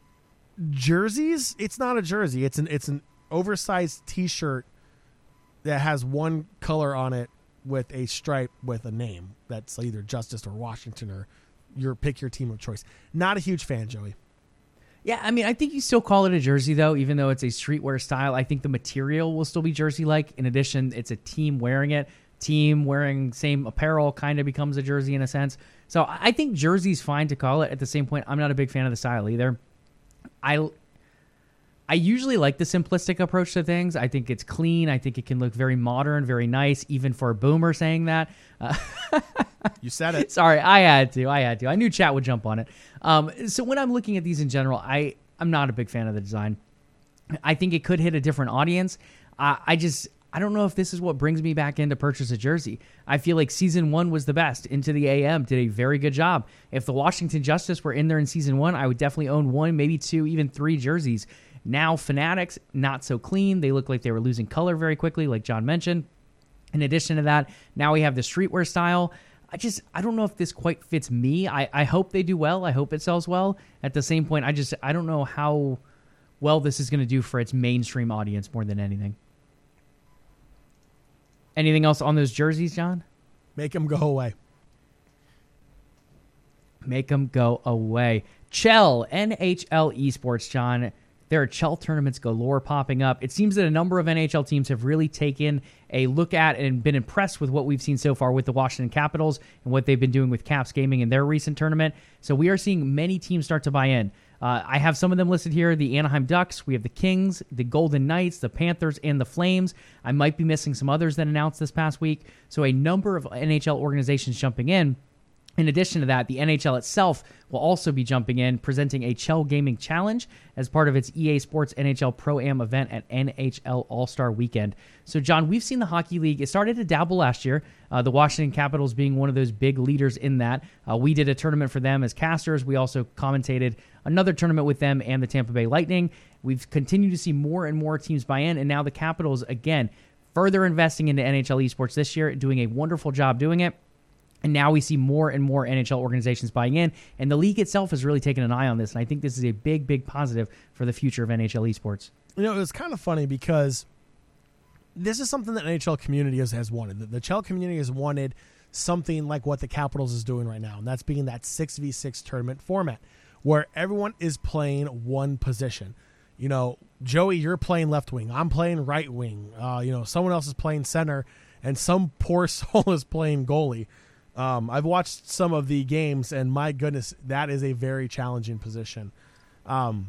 jerseys. It's not a jersey. It's an it's an oversized T-shirt that has one color on it with a stripe with a name that's either Justice or Washington or your pick your team of choice. Not a huge fan, Joey. Yeah, I mean, I think you still call it a jersey, though, even though it's a streetwear style. I think the material will still be jersey-like. In addition, it's a team wearing it. Team wearing same apparel kind of becomes a jersey in a sense. So I think jersey's fine to call it. At the same point, I'm not a big fan of the style either. I I usually like the simplistic approach to things. I think it's clean. I think it can look very modern, very nice, even for a boomer saying that. Uh, you said it. Sorry, I had to. I had to. I knew chat would jump on it. Um, so when I'm looking at these in general, I, I'm not a big fan of the design. I think it could hit a different audience. Uh, I just... I don't know if this is what brings me back in to purchase a jersey. I feel like season one was the best. Into the A M did a very good job. If the Washington Justice were in there in season one, I would definitely own one, maybe two, even three jerseys. Now Fanatics, not so clean. They look like they were losing color very quickly, like John mentioned. In addition to that, now we have the streetwear style. I just, I don't know if this quite fits me. I, I hope they do well. I hope it sells well. At the same point, I just, I don't know how well this is going to do for its mainstream audience more than anything. Anything else on those jerseys, John? Make them go away. Make them go away. Chell, N H L Esports, John. There are Chell tournaments galore popping up. It seems that a number of N H L teams have really taken a look at and been impressed with what we've seen so far with the Washington Capitals and what they've been doing with Caps Gaming in their recent tournament. So we are seeing many teams start to buy in. Uh, I have some of them listed here. The Anaheim Ducks, we have the Kings, the Golden Knights, the Panthers, and the Flames. I might be missing some others that announced this past week. So a number of N H L organizations jumping in. In addition to that, the N H L itself will also be jumping in, presenting a Chell Gaming Challenge as part of its E A Sports N H L Pro-Am event at N H L All-Star Weekend. So, John, we've seen the Hockey League. It started to dabble last year, uh, the Washington Capitals being one of those big leaders in that. Uh, we did a tournament for them as casters. We also commentated another tournament with them and the Tampa Bay Lightning. We've continued to see more and more teams buy in, and now the Capitals, again, further investing into N H L esports this year, doing a wonderful job doing it. And now we see more and more N H L organizations buying in, and the league itself has really taken an eye on this, and I think this is a big, big positive for the future of N H L esports. You know, it was kind of funny because this is something that the N H L community has, has wanted. The, the Chell community has wanted something like what the Capitals is doing right now, and that's being that six v six tournament format where everyone is playing one position. You know, Joey, you're playing left wing. I'm playing right wing. Uh, you know, someone else is playing center, and some poor soul is playing goalie. Um, I've watched some of the games, and my goodness, that is a very challenging position. Um,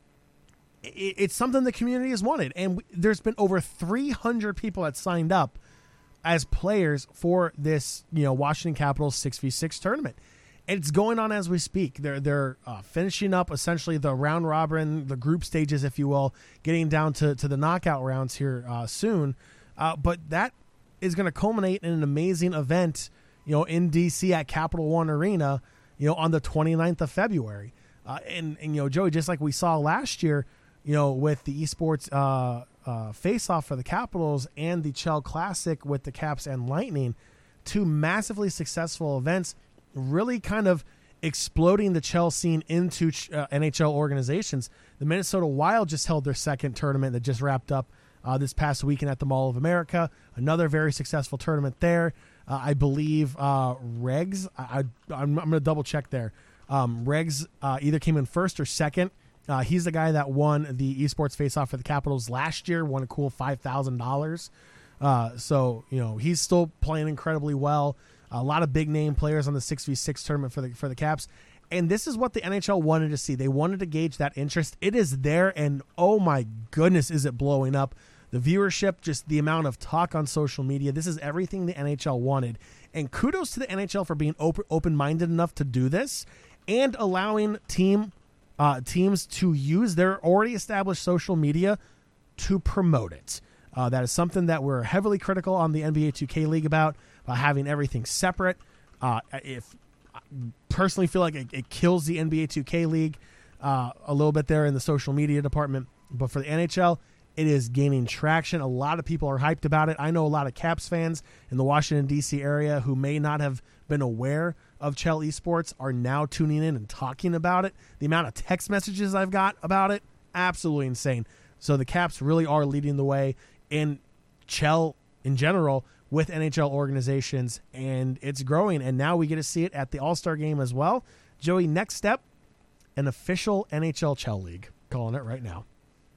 it, it's something the community has wanted, and w- there's been over three hundred people that signed up as players for this, you know, Washington Capitals six v six tournament. And it's going on as we speak. They're they're uh, finishing up essentially the round robin, the group stages, if you will, getting down to, to the knockout rounds here uh, soon. Uh, but that is going to culminate in an amazing event, you know, in D C at Capital One Arena, you know, on the twenty-ninth of February. Uh, and, and, you know, Joey, just like we saw last year, you know, with the esports uh, uh, face-off for the Capitals and the Chell Classic with the Caps and Lightning, two massively successful events, really kind of exploding the Chell scene into uh, N H L organizations. The Minnesota Wild just held their second tournament that just wrapped up uh, this past weekend at the Mall of America. Another very successful tournament there. Uh, I believe uh, Regs, I, I, I'm, I'm going to double check there. Um, Regs uh, either came in first or second. Uh, he's the guy that won the esports face-off for the Capitals last year, won a cool five thousand dollars. Uh, so, you know, he's still playing incredibly well. A lot of big-name players on the six v six tournament for the for the Caps. And this is what the N H L wanted to see. They wanted to gauge that interest. It is there, and oh my goodness, is it blowing up. The viewership, just the amount of talk on social media. This is everything the N H L wanted. And kudos to the N H L for being open, open-minded enough to do this and allowing team uh, teams to use their already established social media to promote it. Uh, that is something that we're heavily critical on the N B A two K League about, uh, having everything separate. Uh, if I personally feel like it, it kills the N B A two K League uh, a little bit there in the social media department. But for the N H L, it is gaining traction. A lot of people are hyped about it. I know a lot of Caps fans in the Washington, D C area who may not have been aware of Chell Esports are now tuning in and talking about it. The amount of text messages I've got about it, absolutely insane. So the Caps really are leading the way in Chell in general with N H L organizations, and it's growing. And now we get to see it at the All-Star game as well. Joey, next step, an official N H L Chell League. Calling it right now.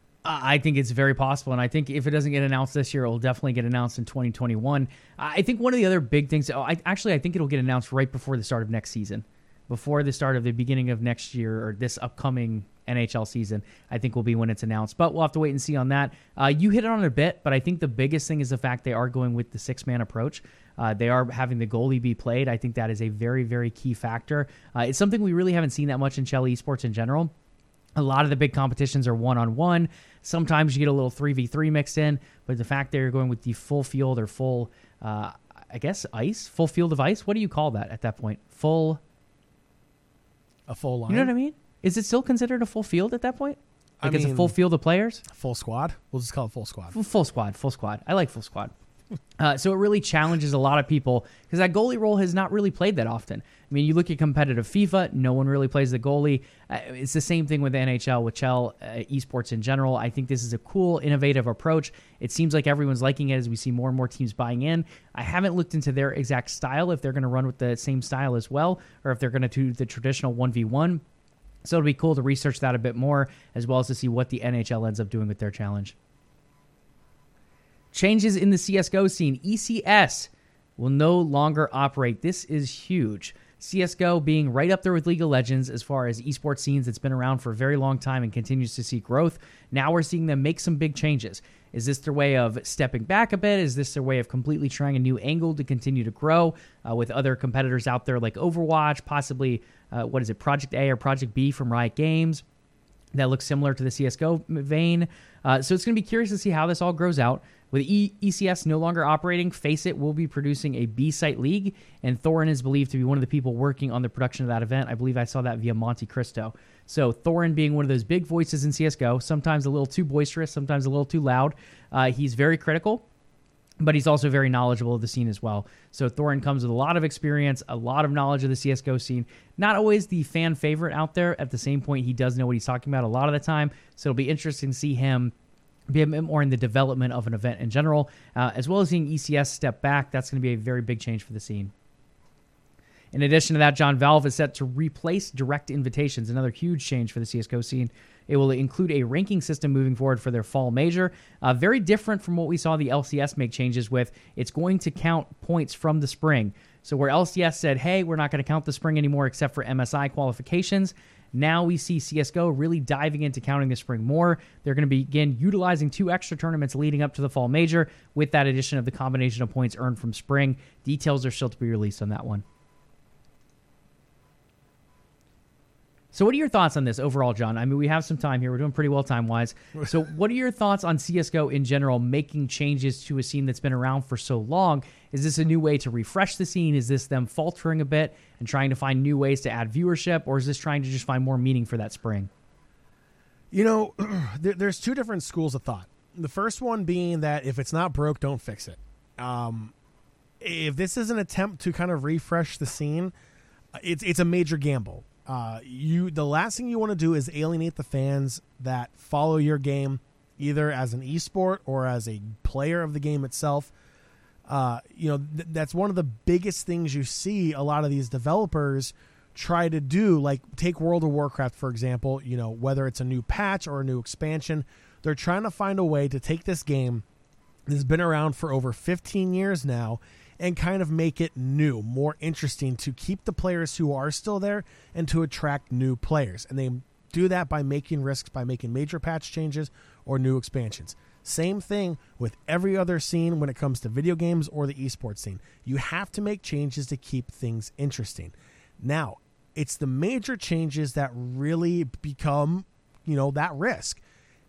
I think it's very possible, and I think if it doesn't get announced this year, it'll definitely get announced in twenty twenty-one. I think one of the other big things, oh, I, actually, I think it'll get announced right before the start of next season, before the start of the beginning of next year or this upcoming N H L season, I think will be when it's announced. But we'll have to wait and see on that. Uh, you hit it on a bit, but I think the biggest thing is the fact they are going with the six-man approach. Uh, they are having the goalie be played. I think that is a very, very key factor. Uh, it's something we really haven't seen that much in Chell Esports in general. A lot of the big competitions are one-on-one. Sometimes you get a little three v three mixed in, but the fact that you're going with the full field or full, uh, I guess, ice? Full field of ice? What do you call that at that point? Full... A full line? You know what I mean? Is it still considered a full field at that point? Like I it's mean, a full field of players? Full squad? We'll just call it full squad. Full, full squad, full squad. I like full squad. Uh, so it really challenges a lot of people because that goalie role has not really played that often. I mean, you look at competitive FIFA, no one really plays the goalie. Uh, it's the same thing with the N H L, with Chell uh, Esports in general. I think this is a cool, innovative approach. It seems like everyone's liking it as we see more and more teams buying in. I haven't looked into their exact style, if they're going to run with the same style as well, or if they're going to do the traditional one v one. So it'll be cool to research that a bit more, as well as to see what the N H L ends up doing with their challenge. Changes in the C S G O scene. E C S will no longer operate. This is huge. C S G O being right up there with League of Legends as far as esports scenes that's been around for a very long time and continues to see growth. Now we're seeing them make some big changes. Is this their way of stepping back a bit? Is this their way of completely trying a new angle to continue to grow uh, with other competitors out there like Overwatch, possibly, uh, what is it, Project A or Project B from Riot Games that looks similar to the C S G O vein? Uh, so it's going to be curious to see how this all grows out. With e- ECS no longer operating, Faceit will be producing a B-site league, and Thorin is believed to be one of the people working on the production of that event. I believe I saw that via Monte Cristo. So Thorin being one of those big voices in C S G O, sometimes a little too boisterous, sometimes a little too loud. Uh, he's very critical, but he's also very knowledgeable of the scene as well. So Thorin comes with a lot of experience, a lot of knowledge of the C S G O scene. Not always the fan favorite out there. At the same point, he does know what he's talking about a lot of the time. So it'll be interesting to see him be a bit more in the development of an event in general, uh, as well as seeing E C S step back. That's going to be a very big change for the scene. In addition to that, John, Valve is set to replace direct invitations, another huge change for the C S G O scene. It will include a ranking system moving forward for their fall major. Uh, very different from what we saw the L C S make changes with. It's going to count points from the spring. So where L C S said, hey, we're not going to count the spring anymore except for M S I qualifications, now we see C S G O really diving into counting the spring more. They're going to begin utilizing two extra tournaments leading up to the fall major with that addition of the combination of points earned from spring. Details are still to be released on that one. So what are your thoughts on this overall, John? I mean, we have some time here. We're doing pretty well time-wise. So what are your thoughts on C S G O in general, making changes to a scene that's been around for so long? Is this a new way to refresh the scene? Is this them faltering a bit and trying to find new ways to add viewership? Or is this trying to just find more meaning for that spring? You know, there, there's two different schools of thought. The first one being that if it's not broke, don't fix it. Um, if this is an attempt to kind of refresh the scene, it's it's a major gamble. Uh, you the last thing you want to do is alienate the fans that follow your game, either as an esport or as a player of the game itself. Uh, you know, th- that's one of the biggest things you see a lot of these developers try to do. Like take World of Warcraft, for example, you know, whether it's a new patch or a new expansion, they're trying to find a way to take this game that's been around for over fifteen years now and kind of make it new, more interesting to keep the players who are still there and to attract new players. And they do that by making risks, by making major patch changes or new expansions. Same thing with every other scene when it comes to video games or the esports scene. You have to make changes to keep things interesting. Now, it's the major changes that really become, you know, that risk.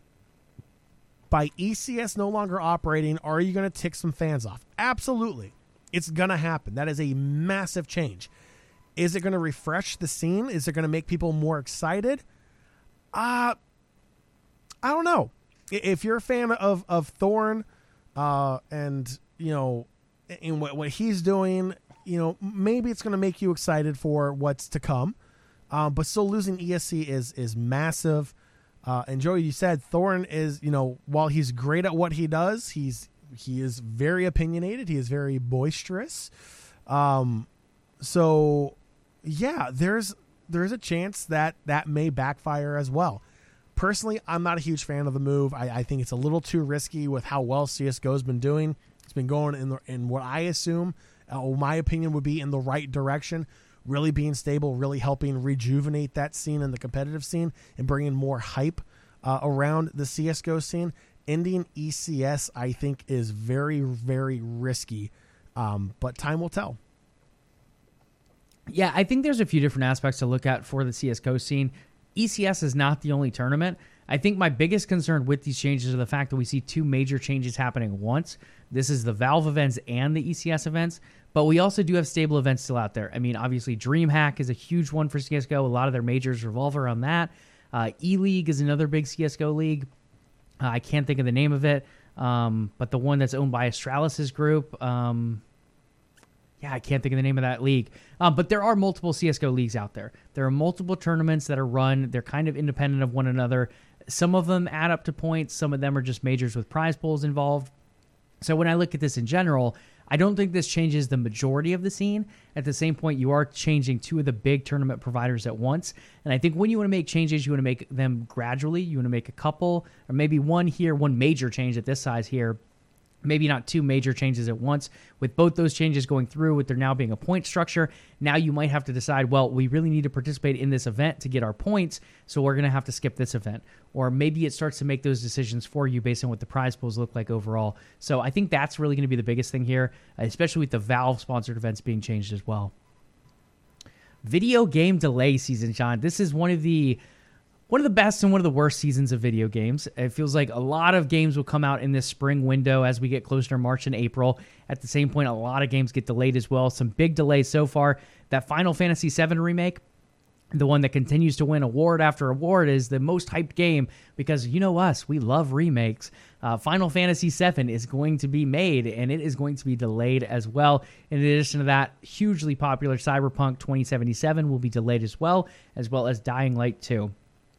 By E C S no longer operating, are you going to tick some fans off? Absolutely. It's going to happen. That is a massive change. Is it going to refresh the scene? Is it going to make people more excited? Uh, I don't know. If you're a fan of, of Thorn uh, and, you know, in what, what he's doing, you know, maybe it's going to make you excited for what's to come. Um, but still losing E S C is, is massive. Uh, and Joey, you said Thorn is, you know, while he's great at what he does, he's, He is very opinionated. He is very boisterous. Um, so, yeah, there's there's a chance that that may backfire as well. Personally, I'm not a huge fan of the move. I, I think it's a little too risky with how well C S G O has been doing. It's been going in the, in what I assume, uh, my opinion, would be in the right direction. Really being stable, really helping rejuvenate that scene and the competitive scene and bringing more hype uh, around the C S G O scene. Ending E C S, I think, is very, very risky, um, but time will tell. Yeah, I think there's a few different aspects to look at for the C S G O scene. E C S is not the only tournament. I think my biggest concern with these changes are the fact that we see two major changes happening at once. This is the Valve events and the E C S events, but we also do have stable events still out there. I mean, obviously, DreamHack is a huge one for C S G O. A lot of their majors revolve around that. Uh, E-League is another big C S G O league. Uh, I can't think of the name of it, um, but the one that's owned by Astralis' group. Um, yeah, I can't think of the name of that league. Um, but there are multiple C S G O leagues out there. There are multiple tournaments that are run. They're kind of independent of one another. Some of them add up to points. Some of them are just majors with prize pools involved. So when I look at this in general, I don't think this changes the majority of the scene. At the same point, you are changing two of the big tournament providers at once. And I think when you want to make changes, you want to make them gradually. You want to make a couple, or maybe one here, one major change at this size here, maybe not two major changes at once. With both those changes going through, with there now being a point structure, now you might have to decide, well, we really need to participate in this event to get our points, so we're going to have to skip this event. Or maybe it starts to make those decisions for you based on what the prize pools look like overall. So I think that's really going to be the biggest thing here, especially with the Valve-sponsored events being changed as well. Video game delay season, John. This is one of the One of the best and one of the worst seasons of video games. It feels like a lot of games will come out in this spring window as we get closer to March and April. At the same point, a lot of games get delayed as well. Some big delays so far. That Final Fantasy seven remake, the one that continues to win award after award, is the most hyped game because, you know us, we love remakes. Uh, Final Fantasy seven is going to be made, and it is going to be delayed as well. In addition to that, hugely popular Cyberpunk twenty seventy-seven will be delayed as well, as well as Dying Light two.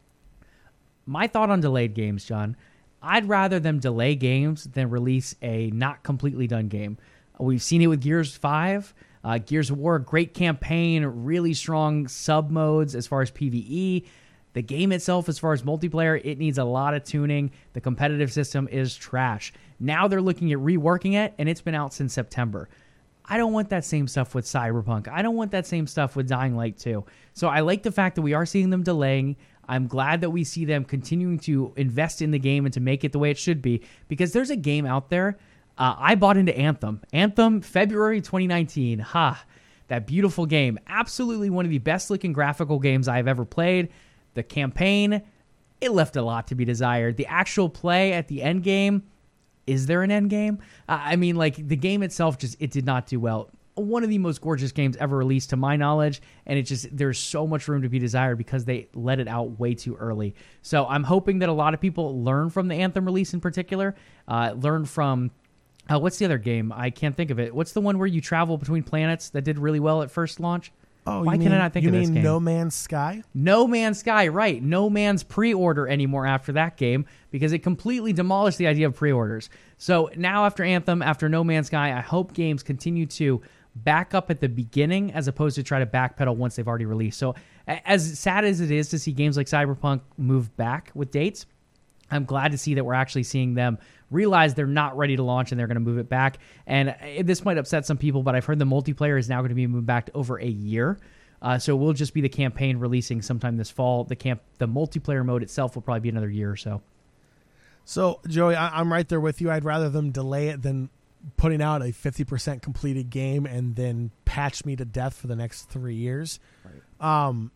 My thought on delayed games, John, I'd rather them delay games than release a not completely done game. We've seen it with Gears five. Uh, Gears of War, great campaign, really strong sub-modes as far as PvE. The game itself, as far as multiplayer, it needs a lot of tuning. The competitive system is trash. Now they're looking at reworking it, and it's been out since September. I don't want that same stuff with Cyberpunk. I don't want that same stuff with Dying Light two. So I like the fact that we are seeing them delaying. I'm glad that we see them continuing to invest in the game and to make it the way it should be, because there's a game out there. Uh, I bought into Anthem. Anthem, February twenty nineteen. Ha, that beautiful game. Absolutely one of the best-looking graphical games I've ever played. The campaign, it left a lot to be desired. The actual play at the end game, is there an end game? Uh, I mean, like, the game itself, just it did not do well. One of the most gorgeous games ever released to my knowledge, and it just, there's so much room to be desired because they let it out way too early. So I'm hoping that a lot of people learn from the Anthem release in particular, uh, learn from, uh, what's the other game? I can't think of it. What's the one where you travel between planets that did really well at first launch? Oh, Why you can mean, I not think you of this mean game? No Man's Sky? No Man's Sky, right. No Man's pre-order anymore after that game because it completely demolished the idea of pre-orders. So now after Anthem, after No Man's Sky, I hope games continue to back up at the beginning as opposed to try to backpedal once they've already released. So as sad as it is to see games like Cyberpunk move back with dates, I'm glad to see that we're actually seeing them realize they're not ready to launch and they're going to move it back. And this might upset some people, but I've heard the multiplayer is now going to be moved back to over a year. Uh, so it will just be the campaign releasing sometime this fall. The camp, the multiplayer mode itself will probably be another year or so. So, Joey, I, I'm right there with you. I'd rather them delay it than putting out a fifty percent completed game and then patch me to death for the next three years. Right. Um,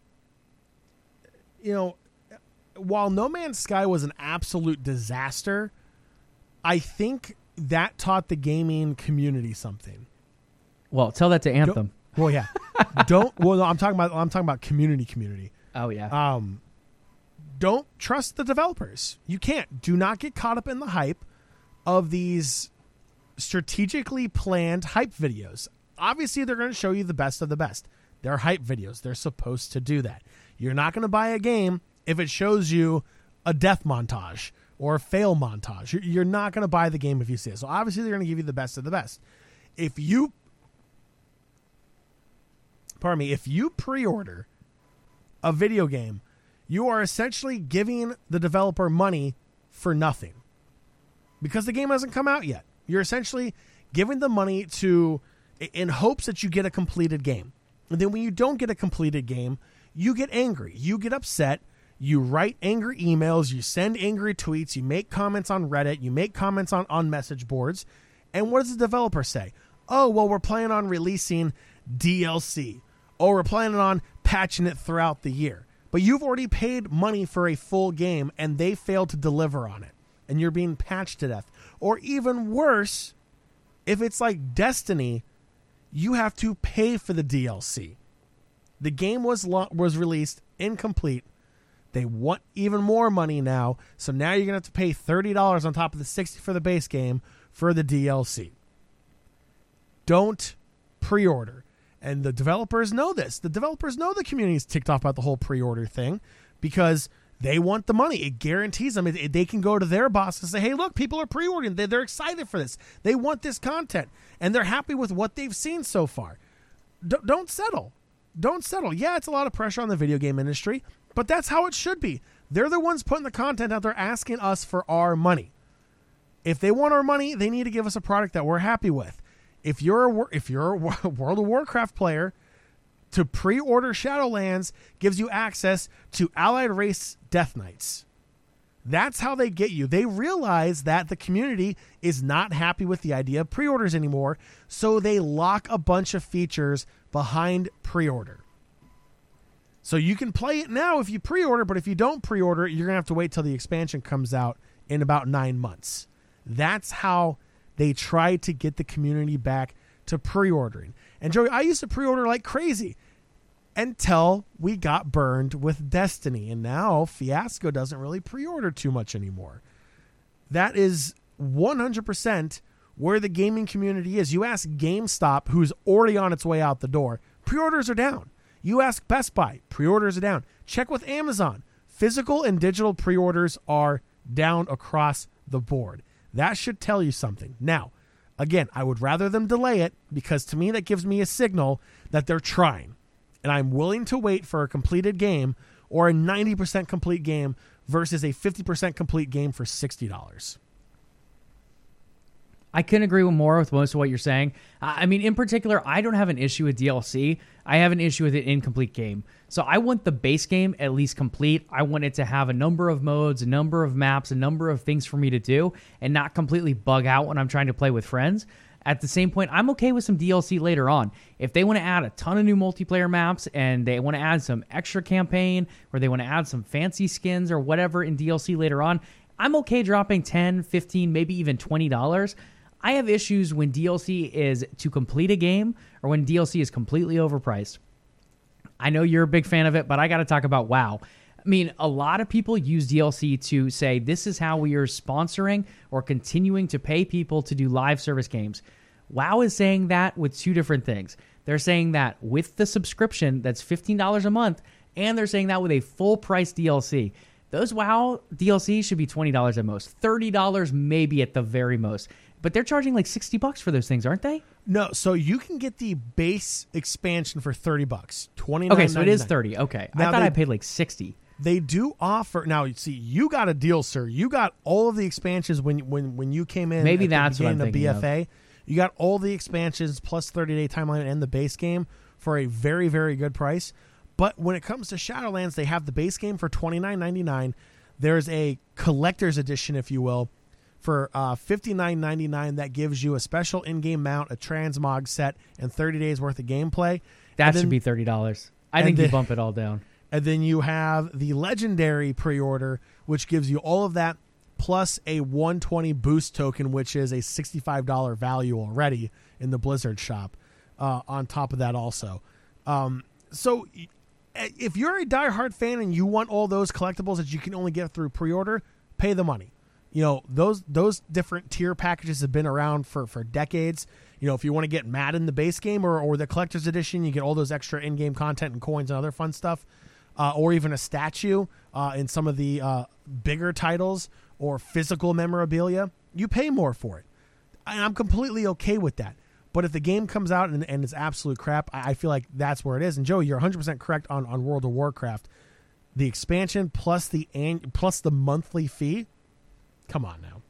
you know, while No Man's Sky was an absolute disaster, I think that taught the gaming community something. Well, tell that to Anthem. Don't, well, yeah. don't. Well, no, I'm talking about. I'm talking about community. Community. Oh yeah. Um, don't trust the developers. You can't. Do not get caught up in the hype of these strategically planned hype videos. Obviously, they're going to show you the best of the best. They're hype videos. They're supposed to do that. You're not going to buy a game if it shows you a death montage or a fail montage. You're not going to buy the game if you see it. So obviously, they're going to give you the best of the best. If you, pardon me, if you pre-order a video game, you are essentially giving the developer money for nothing because the game hasn't come out yet. You're essentially giving the money to in hopes that you get a completed game. And then when you don't get a completed game, you get angry. You get upset. You write angry emails. You send angry tweets. You make comments on Reddit. You make comments on, on message boards. And what does the developer say? Oh, well, we're planning on releasing D L C. Or we're planning on patching it throughout the year. But you've already paid money for a full game, and they failed to deliver on it. And you're being patched to death. Or even worse, if it's like Destiny, you have to pay for the D L C. The game was lo- was released incomplete. They want even more money now, so now you're going to have to pay thirty dollars on top of the sixty dollars for the base game for the D L C. Don't pre-order. And the developers know this. The developers know the community is ticked off about the whole pre-order thing because they want the money. It guarantees them. It, it, they can go to their boss and say, hey, look, people are pre-ordering. They, they're excited for this. They want this content. And they're happy with what they've seen so far. D- don't settle. Don't settle. Yeah, it's a lot of pressure on the video game industry, but that's how it should be. They're the ones putting the content out there asking us for our money. If they want our money, they need to give us a product that we're happy with. If you're a, if you're a World of Warcraft player, to pre-order Shadowlands gives you access to Allied Race Death Knights. That's how they get you. They realize that the community is not happy with the idea of pre-orders anymore, so they lock a bunch of features behind pre-order. So you can play it now if you pre-order, but if you don't pre-order, you're going to have to wait till the expansion comes out in about nine months. That's how they try to get the community back to pre-ordering. And Joey, I used to pre-order like crazy until we got burned with Destiny. And now Fiasco doesn't really pre-order too much anymore. That is one hundred percent where the gaming community is. You ask GameStop, who's already on its way out the door, pre-orders are down. You ask Best Buy, pre-orders are down. Check with Amazon. Physical and digital pre-orders are down across the board. That should tell you something. Now, again, I would rather them delay it because to me that gives me a signal that they're trying. And I'm willing to wait for a completed game or a ninety percent complete game versus a fifty percent complete game for sixty dollars. I couldn't agree with more with most of what you're saying. I mean, in particular, I don't have an issue with D L C. I have an issue with an incomplete game. So I want the base game at least complete. I want it to have a number of modes, a number of maps, a number of things for me to do, and not completely bug out when I'm trying to play with friends. At the same point, I'm okay with some D L C later on. If they want to add a ton of new multiplayer maps and they want to add some extra campaign or they want to add some fancy skins or whatever in D L C later on, I'm okay dropping ten, fifteen, maybe even twenty dollars. I have issues when D L C is to complete a game or when D L C is completely overpriced. I know you're a big fan of it, but I got to talk about WoW. I mean, a lot of people use D L C to say this is how we are sponsoring or continuing to pay people to do live service games. WoW is saying that with two different things. They're saying that with the subscription that's fifteen dollars a month, and they're saying that with a full price D L C. Those WoW D L C should be twenty dollars at most, thirty dollars maybe at the very most. But they're charging like sixty bucks for those things, aren't they? No, so you can get the base expansion for thirty bucks, twenty-nine. Okay, so it is thirty. Okay, now I thought they, I paid like sixty. They do offer now. See, you got a deal, sir. You got all of the expansions when when when you came in. Maybe at that's the what I'm of thinking B F A. Of. You got all the expansions plus thirty day timeline and the base game for a very very good price. But when it comes to Shadowlands, they have the base game for twenty-nine ninety-nine. There's a collector's edition, if you will, for uh, fifty-nine ninety-nine that gives you a special in-game mount, a transmog set, and thirty days worth of gameplay. That and should then, be thirty dollars. I think then, you bump it all down. And then you have the legendary pre-order, which gives you all of that, plus a one twenty boost token, which is a sixty-five dollars value already in the Blizzard shop. Uh, on top of that also. Um, so if you're a diehard fan and you want all those collectibles that you can only get through pre-order, pay the money. You know, those those different tier packages have been around for, for decades. You know, if you want to get Madden, the base game, or, or the collector's edition, you get all those extra in-game content and coins and other fun stuff. Uh, or even a statue uh, in some of the uh, bigger titles or physical memorabilia, you pay more for it. And I'm completely okay with that. But if the game comes out and, and it's absolute crap, I, I feel like that's where it is. And Joey, you're one hundred percent correct on, on World of Warcraft. The expansion plus the an, plus the monthly fee, come on now.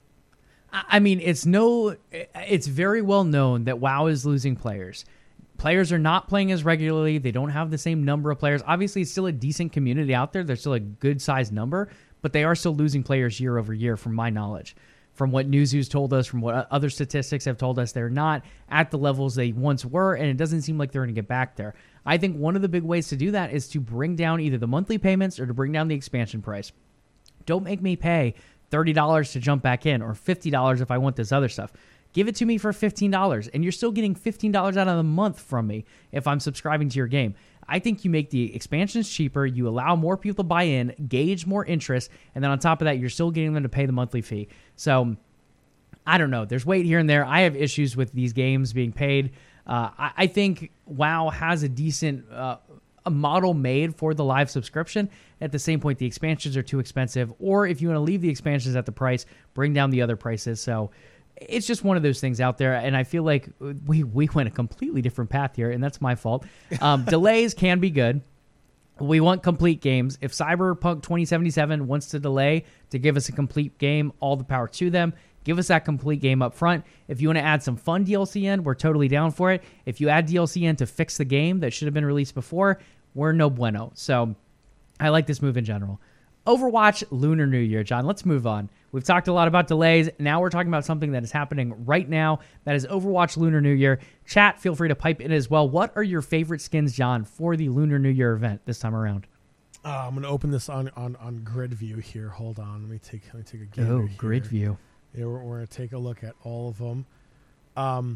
I mean, it's no, it's very well known that WoW is losing players. Players are not playing as regularly. They don't have the same number of players. Obviously, it's still a decent community out there. There's still a good-sized number, but they are still losing players year over year, from my knowledge. From what Newzoo's told us, from what other statistics have told us, they're not at the levels they once were, and it doesn't seem like they're going to get back there. I think one of the big ways to do that is to bring down either the monthly payments or to bring down the expansion price. Don't make me pay thirty dollars to jump back in or fifty dollars if I want this other stuff. Give it to me for fifteen dollars, and you're still getting fifteen dollars out of the month from me if I'm subscribing to your game. I think you make the expansions cheaper, you allow more people to buy in, gauge more interest, and then on top of that, you're still getting them to pay the monthly fee. So, I don't know. There's weight here and there. I have issues with these games being paid. Uh, I, I think WoW has a decent uh, a model made for the live subscription. At the same point, the expansions are too expensive, or if you want to leave the expansions at the price, bring down the other prices. So, it's just one of those things out there, and I feel like we we went a completely different path here, and that's my fault. Um, delays can be good. We want complete games. If Cyberpunk twenty seventy-seven wants to delay to give us a complete game, all the power to them. Give us that complete game up front. If you want to add some fun D L C in, we're totally down for it. If you add D L C in to fix the game that should have been released before, we're no bueno. So I like this move in general. Overwatch Lunar New Year, John. Let's move on. We've talked a lot about delays. Now we're talking about something that is happening right now. That is Overwatch Lunar New Year. Chat, feel free to pipe in as well. What are your favorite skins, John, for the Lunar New Year event this time around? Uh, I'm going to open this on, on, on Grid View here. Hold on. Let me take let me take a gander Oh, here. Grid View. Yeah, we're, we're going to take a look at all of them. Um,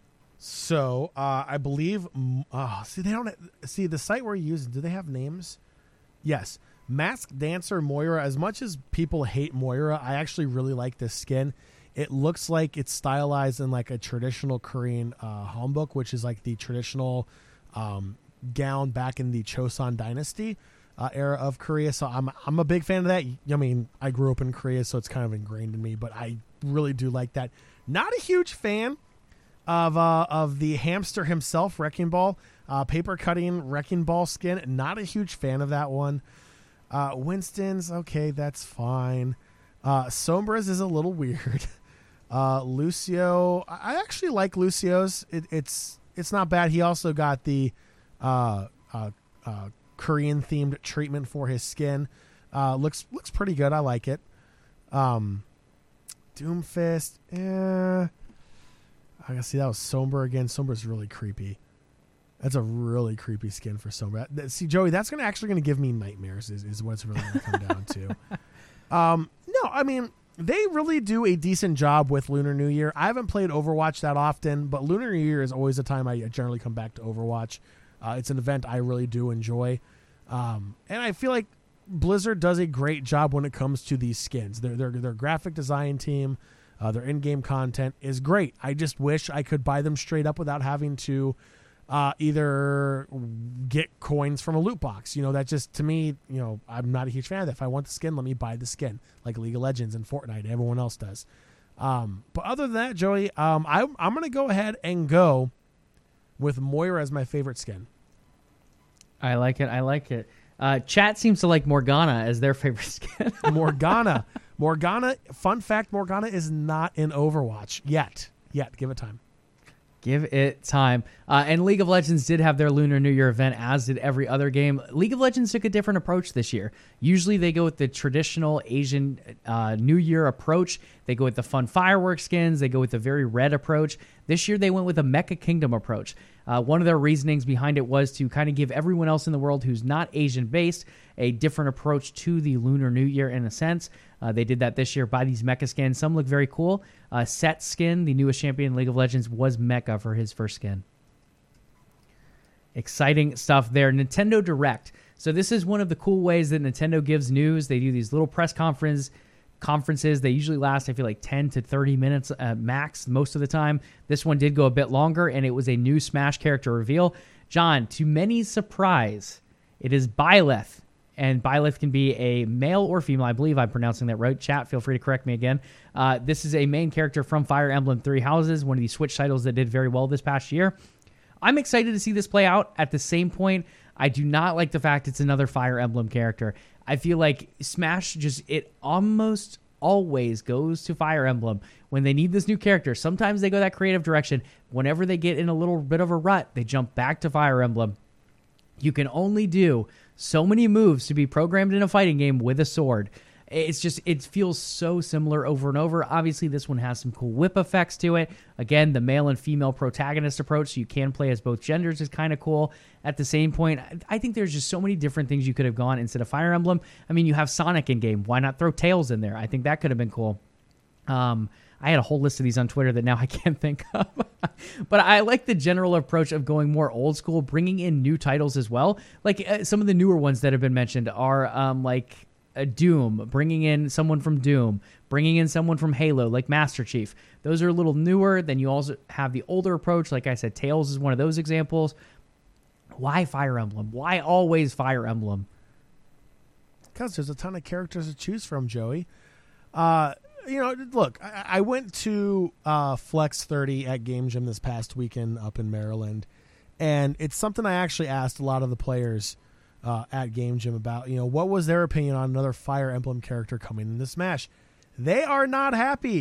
so uh, I believe. Uh, see, they don't see the site we're using. Do they have names? Yes. Masked Dancer Moira. As much as people hate Moira, I actually really like this skin. It looks like it's stylized in like a traditional Korean uh, hanbok, which is like the traditional um, gown back in the Choson Dynasty uh, era of Korea. So I'm I'm a big fan of that. I mean, I grew up in Korea, so it's kind of ingrained in me. But I really do like that. Not a huge fan of uh, of the hamster himself, Wrecking Ball, uh, paper cutting Wrecking Ball skin. Not a huge fan of that one. Uh, Winston's, okay, that's fine. Uh, Sombra's is a little weird. Uh, Lucio, I actually like Lucio's. It, it's it's not bad. He also got the uh, uh, uh, Korean-themed treatment for his skin. Uh, looks looks pretty good. I like it. Um, Doomfist, eh. I can see that was Sombra again. Sombra's really creepy. That's a really creepy skin for Sombra. See, Joey, that's gonna actually going to give me nightmares is, is what it's really going to come down to. Um, no, I mean, they really do a decent job with Lunar New Year. I haven't played Overwatch that often, but Lunar New Year is always a time I generally come back to Overwatch. Uh, it's an event I really do enjoy. Um, and I feel like Blizzard does a great job when it comes to these skins. Their, their, their graphic design team, uh, their in-game content is great. I just wish I could buy them straight up without having to Uh, either get coins from a loot box. You know, that just, to me, you know, I'm not a huge fan of that. If I want the skin, let me buy the skin, like League of Legends and Fortnite, everyone else does. Um, but other than that, Joey, um, I, I'm going to go ahead and go with Moira as my favorite skin. I like it. I like it. Uh, chat seems to like Morgana as their favorite skin. Morgana. Morgana, fun fact, Morgana is not in Overwatch yet. Yet. Give it time. Give it time. Uh, and League of Legends did have their Lunar New Year event, as did every other game. League of Legends took a different approach this year. Usually they go with the traditional Asian uh, New Year approach. They go with the fun fireworks skins. They go with the very red approach. This year they went with a Mecha Kingdom approach. Uh, one of their reasonings behind it was to kind of give everyone else in the world who's not Asian-based a different approach to the Lunar New Year in a sense. Uh, they did that this year by these mecha skins. Some look very cool. Uh, Set skin, the newest champion in League of Legends, was mecha for his first skin. Exciting stuff there. Nintendo Direct. So this is one of the cool ways that Nintendo gives news. They do these little press conference conferences. They usually last, I feel like, ten to thirty minutes uh, max most of the time. This one did go a bit longer, and it was a new Smash character reveal. John, to many surprise, it is Byleth. And Byleth can be a male or female. I believe I'm pronouncing that right. Chat, feel free to correct me again. Uh, this is a main character from Fire Emblem Three Houses, one of these Switch titles that did very well this past year. I'm excited to see this play out. At the same point, I do not like the fact it's another Fire Emblem character. I feel like Smash just, it almost always goes to Fire Emblem when they need this new character. Sometimes they go that creative direction. Whenever they get in a little bit of a rut, they jump back to Fire Emblem. You can only do so many moves to be programmed in a fighting game with a sword. It's just, it feels so similar over and over. Obviously, this one has some cool whip effects to it. Again, the male and female protagonist approach, so you can play as both genders, is kind of cool. At the same point, I think there's just so many different things you could have gone instead of Fire Emblem. I mean, you have Sonic in game. Why not throw Tails in there? I think that could have been cool. Um, I had a whole list of these on Twitter that now I can't think of. But I like the general approach of going more old school, bringing in new titles as well. Like uh, some of the newer ones that have been mentioned are um, like uh, Doom, bringing in someone from Doom, bringing in someone from Halo, like Master Chief. Those are a little newer. Then you also have the older approach. Like I said, Tails is one of those examples. Why Fire Emblem? Why always Fire Emblem? Because there's a ton of characters to choose from, Joey. Uh... You know, look, I, I went to uh, Flex thirty at Game Jam this past weekend up in Maryland, and it's something I actually asked a lot of the players uh, at Game Jam about, you know, what was their opinion on another Fire Emblem character coming into Smash. They are not happy.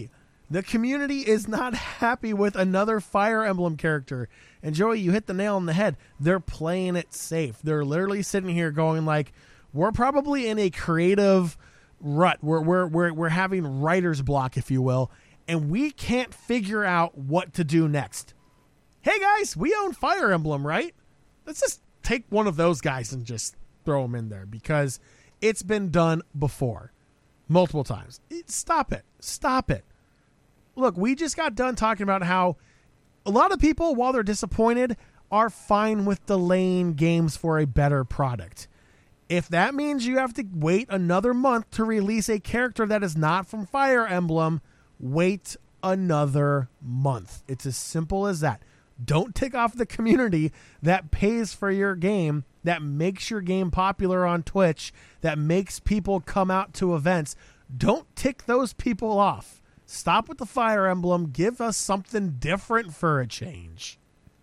The community is not happy with another Fire Emblem character. And Joey, you hit the nail on the head. They're playing it safe. They're literally sitting here going like, we're probably in a creative rut. We're, we're, we're, we're having writer's block, if you will, and we can't figure out what to do next. Hey, guys, we own Fire Emblem, right? Let's just take one of those guys and just throw them in there because it's been done before multiple times. Stop it. Stop it. Look, we just got done talking about how a lot of people, while they're disappointed, are fine with delaying games for a better product. If that means you have to wait another month to release a character that is not from Fire Emblem, wait another month. It's as simple as that. Don't tick off the community that pays for your game, that makes your game popular on Twitch, that makes people come out to events. Don't tick those people off. Stop with the Fire Emblem. Give us something different for a change.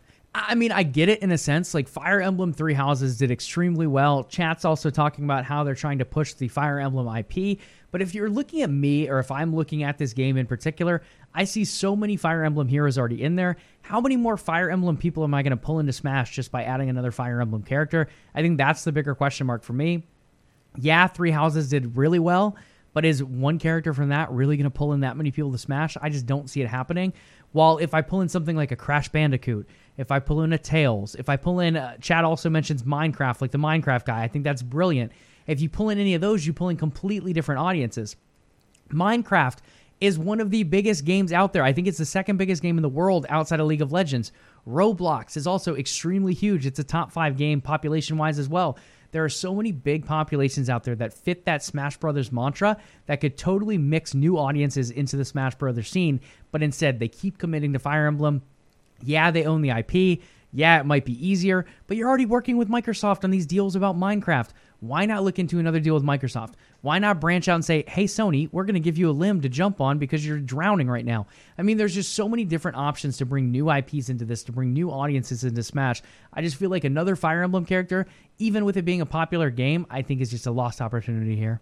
I mean, I get it in a sense. Like, Fire Emblem Three Houses did extremely well. Chat's also talking about how they're trying to push the Fire Emblem I P. But if you're looking at me, or if I'm looking at this game in particular, I see so many Fire Emblem heroes already in there. How many more Fire Emblem people am I going to pull into Smash just by adding another Fire Emblem character? I think that's the bigger question mark for me. Yeah, Three Houses did really well, but is one character from that really going to pull in that many people to Smash? I just don't see it happening. While if I pull in something like a Crash Bandicoot, if I pull in a Tails, if I pull in, uh, Chad also mentions Minecraft, like the Minecraft guy. I think that's brilliant. If you pull in any of those, you pull in completely different audiences. Minecraft is one of the biggest games out there. I think it's the second biggest game in the world outside of League of Legends. Roblox is also extremely huge. It's a top five game population-wise as well. There are so many big populations out there that fit that Smash Brothers mantra that could totally mix new audiences into the Smash Brothers scene, but instead they keep committing to Fire Emblem. Yeah, they own the I P. Yeah, it might be easier, but you're already working with Microsoft on these deals about Minecraft. Why not look into another deal with Microsoft? Why not branch out and say, hey, Sony, we're going to give you a limb to jump on because you're drowning right now? I mean, there's just so many different options to bring new I Ps into this, to bring new audiences into Smash. I just feel like another Fire Emblem character, even with it being a popular game, I think is just a lost opportunity here.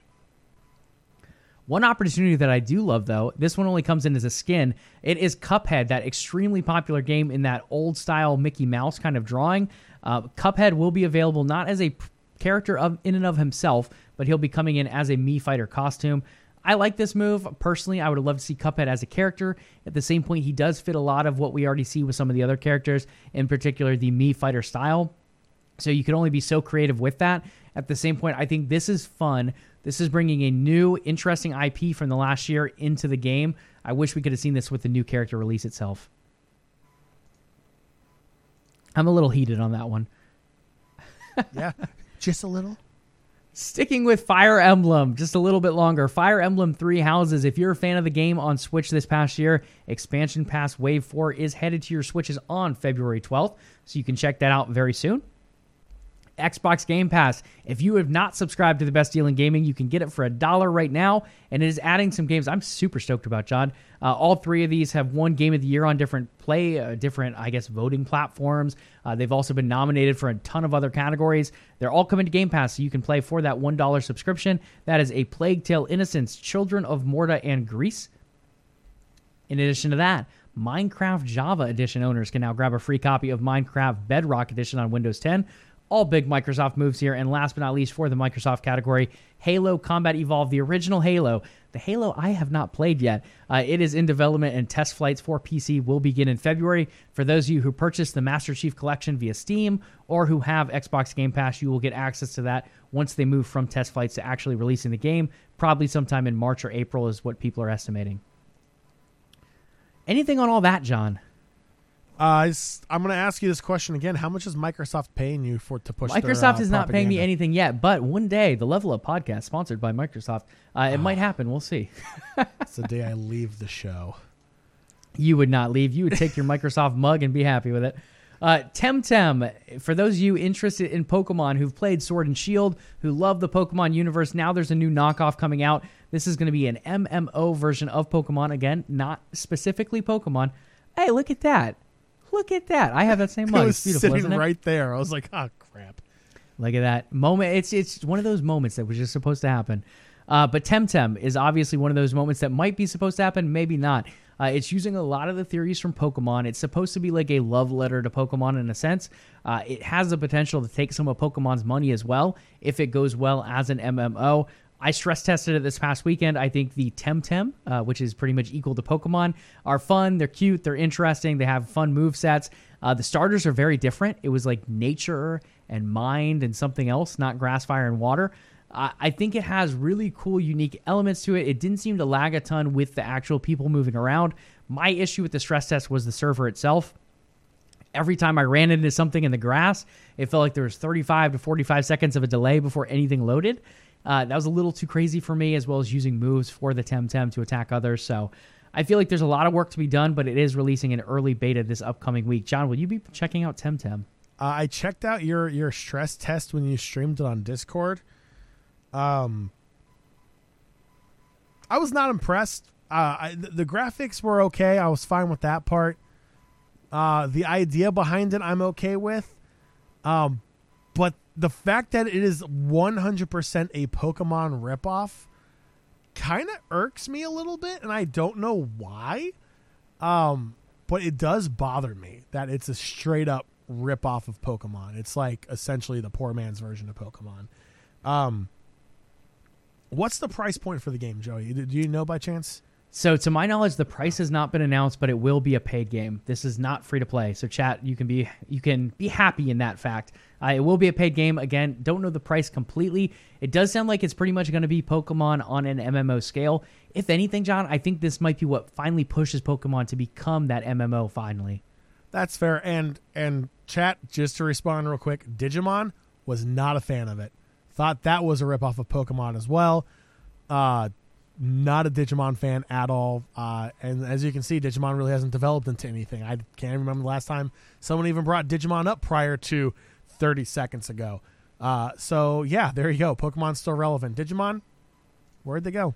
One opportunity that I do love, though, this one only comes in as a skin. It is Cuphead, that extremely popular game in that old-style Mickey Mouse kind of drawing. Uh, Cuphead will be available not as a p- character of in and of himself, but he'll be coming in as a Mii Fighter costume. I like this move. Personally, I would have loved to see Cuphead as a character. At the same point, he does fit a lot of what we already see with some of the other characters, in particular the Mii Fighter style. So you can only be so creative with that. At the same point, I think this is fun. This is bringing a new, interesting I P from the last year into the game. I wish we could have seen this with the new character release itself. I'm a little heated on that one. Yeah, just a little. Sticking with Fire Emblem just a little bit longer. Fire Emblem Three Houses. If you're a fan of the game on Switch this past year, Expansion Pass Wave four is headed to your Switches on February twelfth, so you can check that out very soon. Xbox Game Pass. If you have not subscribed to the best deal in gaming, you can get it for a dollar right now, and it is adding some games I'm super stoked about, John. Uh, all three of these have won Game of the Year on different play, uh, different, I guess, voting platforms. Uh, they've also been nominated for a ton of other categories. They're all coming to Game Pass, so you can play for that one dollar subscription. That is A Plague Tale: Innocence, Children of Morta and Greece. In addition to that, Minecraft Java Edition owners can now grab a free copy of Minecraft Bedrock Edition on Windows ten. All big Microsoft moves here. And last but not least, for the Microsoft category, Halo Combat Evolved, the original Halo. The Halo I have not played yet. Uh, it is in development, and test flights for P C will begin in February. For those of you who purchased the Master Chief Collection via Steam or who have Xbox Game Pass, you will get access to that once they move from test flights to actually releasing the game. Probably sometime in March or April is what people are estimating. Anything on all that, John? Uh, I'm going to ask you this question again. How much is Microsoft paying you for to push Microsoft their, uh, is not paying me propaganda? anything yet, but one day, the Level Up podcast, sponsored by Microsoft, uh, it oh. might happen. We'll see. It's the day I leave the show. You would not leave. You would take your Microsoft mug and be happy with it. Uh, Temtem, for those of you interested in Pokemon who've played Sword and Shield, who love the Pokemon universe, now there's a new knockoff coming out. This is going to be an M M O version of Pokemon. Again, not specifically Pokemon. Hey, look at that. Look at that. I have that same mug. It was it's beautiful, sitting isn't it? right there. I was like, oh, crap. Look at that moment. It's it's one of those moments that was just supposed to happen. Uh, but Temtem is obviously one of those moments that might be supposed to happen, maybe not. Uh, it's using a lot of the theories from Pokemon. It's supposed to be like a love letter to Pokemon in a sense. Uh, it has the potential to take some of Pokemon's money as well if it goes well as an M M O. I stress tested it this past weekend. I think the Temtem, uh, which is pretty much equal to Pokemon, are fun. They're cute. They're interesting. They have fun movesets. Uh, the starters are very different. It was like nature and mind and something else, not grass, fire, and water. I think it has really cool, unique elements to it. It didn't seem to lag a ton with the actual people moving around. My issue with the stress test was the server itself. Every time I ran into something in the grass, it felt like there was thirty-five to forty-five seconds of a delay before anything loaded. Uh, that was a little too crazy for me, as well as using moves for the Temtem to attack others. So I feel like there's a lot of work to be done, but it is releasing an early beta this upcoming week. John, will you be checking out Temtem? Uh, I checked out your, your stress test when you streamed it on Discord. Um, I was not impressed. Uh, I, the, the graphics were okay. I was fine with that part. Uh, the idea behind it, I'm okay with. Um, but the fact that it is one hundred percent a Pokemon ripoff kind of irks me a little bit, and I don't know why. Um, but it does bother me that it's a straight up ripoff of Pokemon. It's like essentially the poor man's version of Pokemon. Um, What's the price point for the game, Joey? Do you know by chance? So to my knowledge, the price has not been announced, but it will be a paid game. This is not free to play. So chat, you can be you can be happy in that fact. Uh, it will be a paid game. Again, don't know the price completely. It does sound like it's pretty much going to be Pokemon on an M M O scale. If anything, John, I think this might be what finally pushes Pokemon to become that M M O finally. That's fair. And and chat, just to respond real quick, Digimon was not a fan of it. Thought that was a ripoff of Pokemon as well. Uh, not a Digimon fan at all. Uh, and as you can see, Digimon really hasn't developed into anything. I can't remember the last time someone even brought Digimon up prior to thirty seconds ago. Uh, so, yeah, there you go. Pokemon's still relevant. Digimon, where'd they go?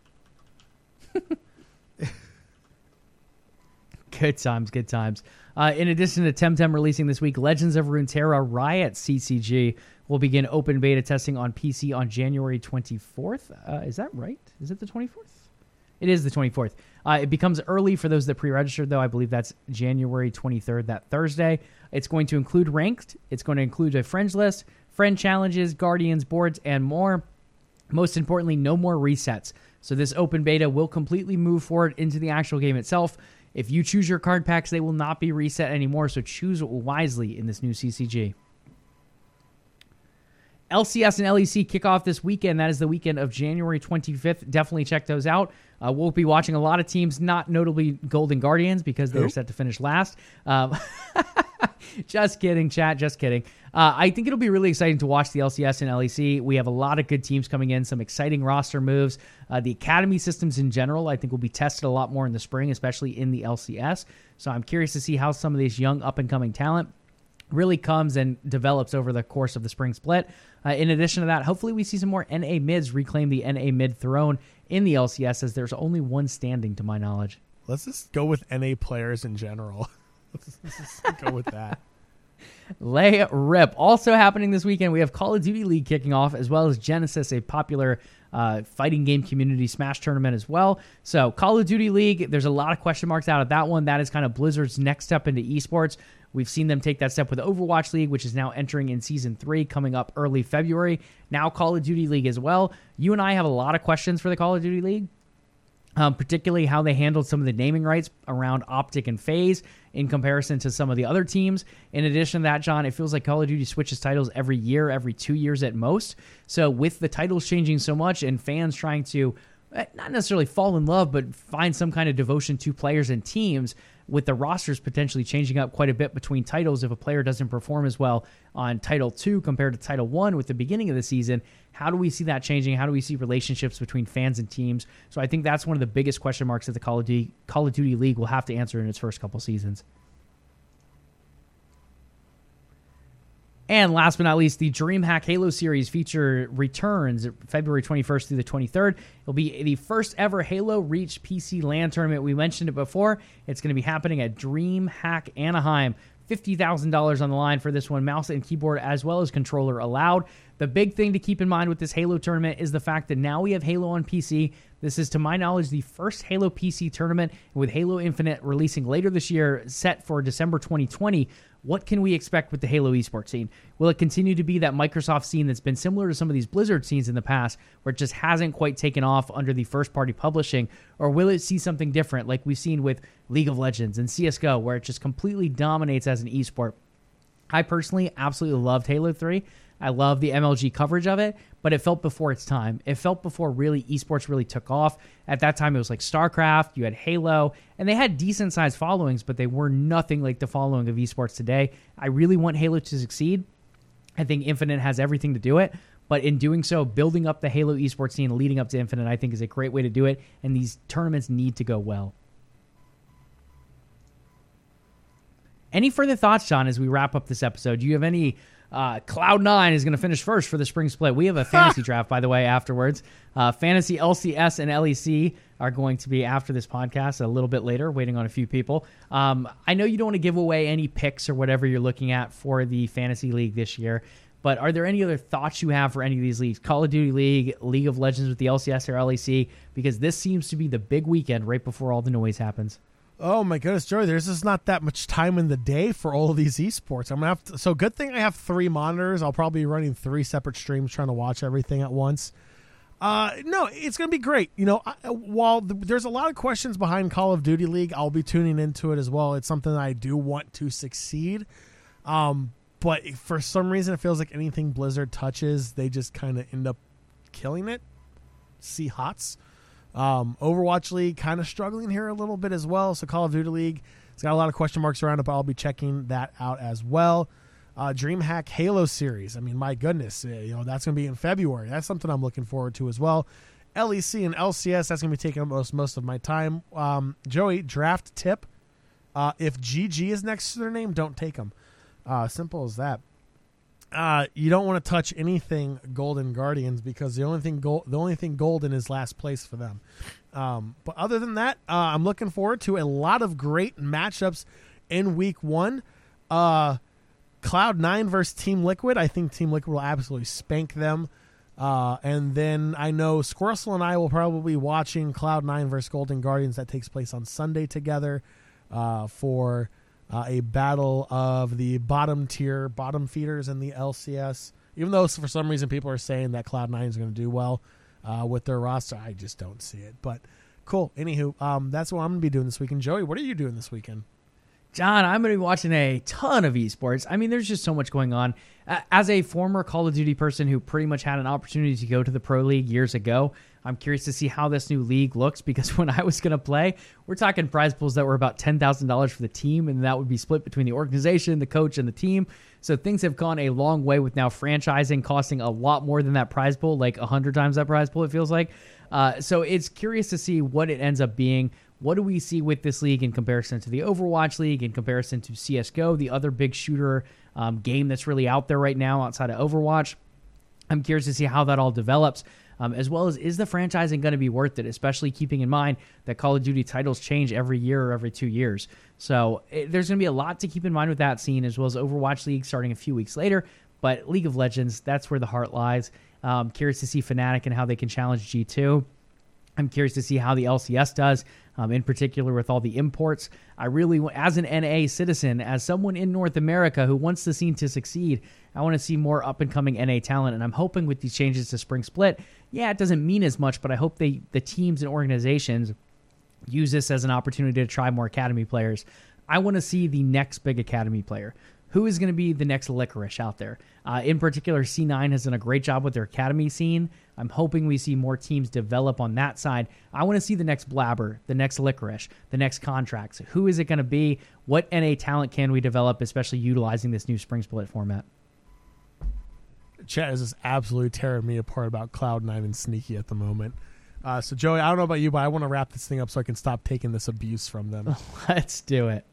Good times, good times. Uh, in addition to Temtem releasing this week, Legends of Runeterra Riot C C G will begin open beta testing on P C on January twenty-fourth. Uh, is that right? Is it the twenty-fourth? It is the twenty-fourth. Uh, it becomes early for those that pre-registered, though. I believe that's January twenty-third, that Thursday. It's going to include ranked. It's going to include a friends list, friend challenges, guardians, boards, and more. Most importantly, no more resets. So this open beta will completely move forward into the actual game itself. If you choose your card packs, they will not be reset anymore, so choose wisely in this new C C G. L C S and L E C kick off this weekend. That is the weekend of January twenty-fifth. Definitely check those out. Uh, we'll be watching a lot of teams, not notably Golden Guardians, because they're Who? set to finish last. Um, just kidding, chat. Just kidding. Uh, I think it'll be really exciting to watch the L C S and L E C. We have a lot of good teams coming in, some exciting roster moves. Uh, the academy systems in general, I think, will be tested a lot more in the spring, especially in the L C S. So I'm curious to see how some of these young up-and-coming talent really comes and develops over the course of the spring split. Uh, in addition to that, hopefully we see some more N A mids reclaim the N A mid throne in the L C S, as there's only one standing to my knowledge. Let's just go with N A players in general. let's, let's just go with that. Lay rip. Also happening this weekend, we have Call of Duty League kicking off, as well as Genesis, a popular uh, fighting game community Smash tournament as well. So Call of Duty League, there's a lot of question marks out of that one. That is kind of Blizzard's next step into esports. We've seen them take that step with Overwatch League, which is now entering in Season three, coming up early February. Now Call of Duty League as well. You and I have a lot of questions for the Call of Duty League, um, particularly how they handled some of the naming rights around Optic and FaZe in comparison to some of the other teams. In addition to that, John, it feels like Call of Duty switches titles every year, every two years at most. So with the titles changing so much and fans trying to not necessarily fall in love, but find some kind of devotion to players and teams, with the rosters potentially changing up quite a bit between titles, if a player doesn't perform as well on Title two compared to Title one with the beginning of the season, how do we see that changing? How do we see relationships between fans and teams? So I think that's one of the biggest question marks that the Call of Duty, Call of Duty League will have to answer in its first couple seasons. And last but not least, the DreamHack Halo series feature returns February twenty-first through the twenty-third. It'll be the first ever Halo Reach P C LAN tournament. We mentioned it before. It's going to be happening at DreamHack Anaheim fifty thousand dollars on the line for this one, mouse and keyboard as well as controller allowed. The big thing to keep in mind with this Halo tournament is the fact that now we have Halo on P C. This is, to my knowledge, the first Halo P C tournament, with Halo Infinite releasing later this year, set for December twenty twenty. What can we expect with the Halo esports scene? Will it continue to be that Microsoft scene that's been similar to some of these Blizzard scenes in the past, where it just hasn't quite taken off under the first-party publishing? Or will it see something different, like we've seen with League of Legends and C S G O, where it just completely dominates as an esport? I personally absolutely loved Halo three. I love the M L G coverage of it, but it felt before its time. It felt before really esports really took off. At that time, it was like StarCraft, you had Halo, and they had decent-sized followings, but they were nothing like the following of esports today. I really want Halo to succeed. I think Infinite has everything to do it, but in doing so, building up the Halo esports scene leading up to Infinite, I think, is a great way to do it, and these tournaments need to go well. Any further thoughts, John, as we wrap up this episode? Do you have any... Uh, Cloud nine is going to finish first for the spring split. We have a fantasy draft, by the way, afterwards. Uh, fantasy L C S and L E C are going to be after this podcast a little bit later, waiting on a few people. Um, I know you don't want to give away any picks or whatever you're looking at for the Fantasy League this year, but are there any other thoughts you have for any of these leagues? Call of Duty League, League of Legends with the L C S or L E C, because this seems to be the big weekend right before all the noise happens. Oh my goodness, Joey, there's just not that much time in the day for all of these esports. I'm gonna have to, so good thing I have three monitors. I'll probably be running three separate streams trying to watch everything at once. Uh, no, it's going to be great. You know, I, while the, there's a lot of questions behind Call of Duty League, I'll be tuning into it as well. It's something that I do want to succeed. Um, but for some reason, it feels like anything Blizzard touches, they just kind of end up killing it. See hots. Um, Overwatch League kind of struggling here a little bit as well. So Call of Duty League, it's got a lot of question marks around it, but I'll be checking that out as well. Uh, DreamHack Halo series. I mean, my goodness, uh, you know, that's going to be in February. That's something I'm looking forward to as well. L E C and L C S, that's going to be taking up most, most of my time. Um, Joey, draft tip. Uh, if G G is next to their name, don't take them. Uh, simple as that. Uh, you don't want to touch anything Golden Guardians, because the only thing gold, the only thing golden is last place for them. Um, but other than that, uh, I'm looking forward to a lot of great matchups in week one. Uh, Cloud nine versus Team Liquid. I think Team Liquid will absolutely spank them. Uh, and then I know Squirrel and I will probably be watching Cloud nine versus Golden Guardians. That takes place on Sunday together uh, for... Uh, a battle of the bottom tier, bottom feeders in the L C S. Even though for some reason people are saying that Cloud nine is going to do well uh, with their roster, I just don't see it. But cool. Anywho, um, that's what I'm going to be doing this weekend. Joey, what are you doing this weekend? John, I'm going to be watching a ton of esports. I mean, there's just so much going on. Uh, as a former Call of Duty person who pretty much had an opportunity to go to the Pro League years ago, I'm curious to see how this new league looks, because when I was going to play, we're talking prize pools that were about ten thousand dollars for the team, and that would be split between the organization, the coach, and the team. So things have gone a long way with now franchising costing a lot more than that prize pool, like one hundred times that prize pool, it feels like. Uh, so it's curious to see what it ends up being. What do we see with this league in comparison to the Overwatch League, in comparison to C S G O, the other big shooter um, game that's really out there right now outside of Overwatch? I'm curious to see how that all develops, um, as well as is the franchising going to be worth it, especially keeping in mind that Call of Duty titles change every year or every two years. So it, there's going to be a lot to keep in mind with that scene, as well as Overwatch League starting a few weeks later. But League of Legends, that's where the heart lies. Um, curious to see Fnatic and how they can challenge G two. I'm curious to see how the L C S does, um, in particular with all the imports. I really, as an N A citizen, as someone in North America who wants the scene to succeed, I want to see more up-and-coming N A talent, and I'm hoping with these changes to Spring Split, yeah, it doesn't mean as much, but I hope they, the teams and organizations use this as an opportunity to try more academy players. I want to see the next big academy player. Who is going to be the next Licorice out there? Uh, in particular, C nine has done a great job with their academy scene. I'm hoping we see more teams develop on that side. I want to see the next Blabber, the next Licorice, the next Contracts. Who is it going to be? What N A talent can we develop, especially utilizing this new Spring Split format? Chat is just absolutely tearing me apart about Cloud nine and Sneaky at the moment. Uh, so, Joey, I don't know about you, but I want to wrap this thing up so I can stop taking this abuse from them. Let's do it.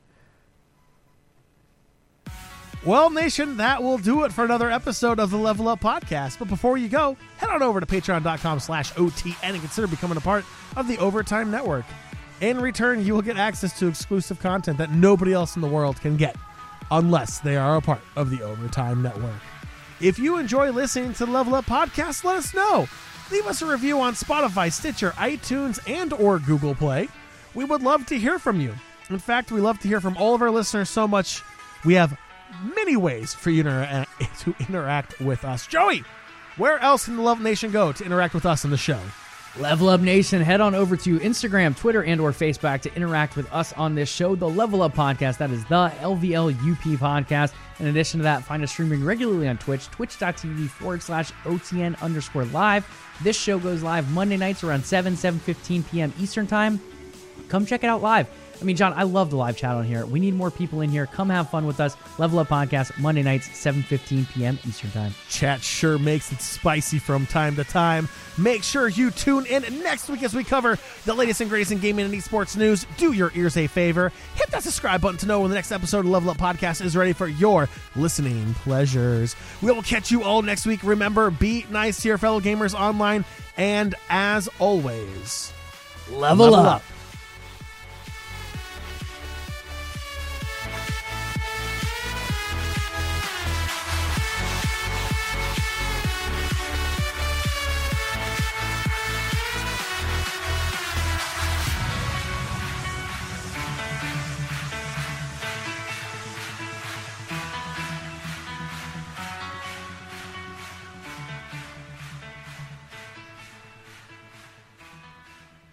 Well, Nation, that will do it for another episode of the Level Up Podcast. But before you go, head on over to patreon.com slash OTN and consider becoming a part of the Overtime Network. In return, you will get access to exclusive content that nobody else in the world can get. unless they are a part of the Overtime Network. If you enjoy listening to the Level Up Podcast, let us know. Leave us a review on Spotify, Stitcher, iTunes, and or Google Play. We would love to hear from you. In fact, we love to hear from all of our listeners so much. We have many ways for you to, inter- to interact with us. Joey, where else can the Level Nation go to interact with us in the show? Level Up Nation, head on over to Instagram, Twitter, and or Facebook to interact with us on this show, the Level Up Podcast. That is the L V L U P Podcast. In addition to that, find us streaming regularly on Twitch, twitch.tv forward slash OTN underscore live. This show goes live Monday nights around seven, seven fifteen p.m. Eastern Time. Come check it out live. I mean, John, I love the live chat on here. We need more people in here. Come have fun with us. Level Up Podcast, Monday nights, seven fifteen p.m. Eastern Time. Chat sure makes it spicy from time to time. Make sure you tune in next week as we cover the latest and greatest in gaming and esports news. Do your ears a favor. Hit that subscribe button to know when the next episode of Level Up Podcast is ready for your listening pleasures. We will catch you all next week. Remember, be nice to your fellow gamers online. And as always, Level, level up. up.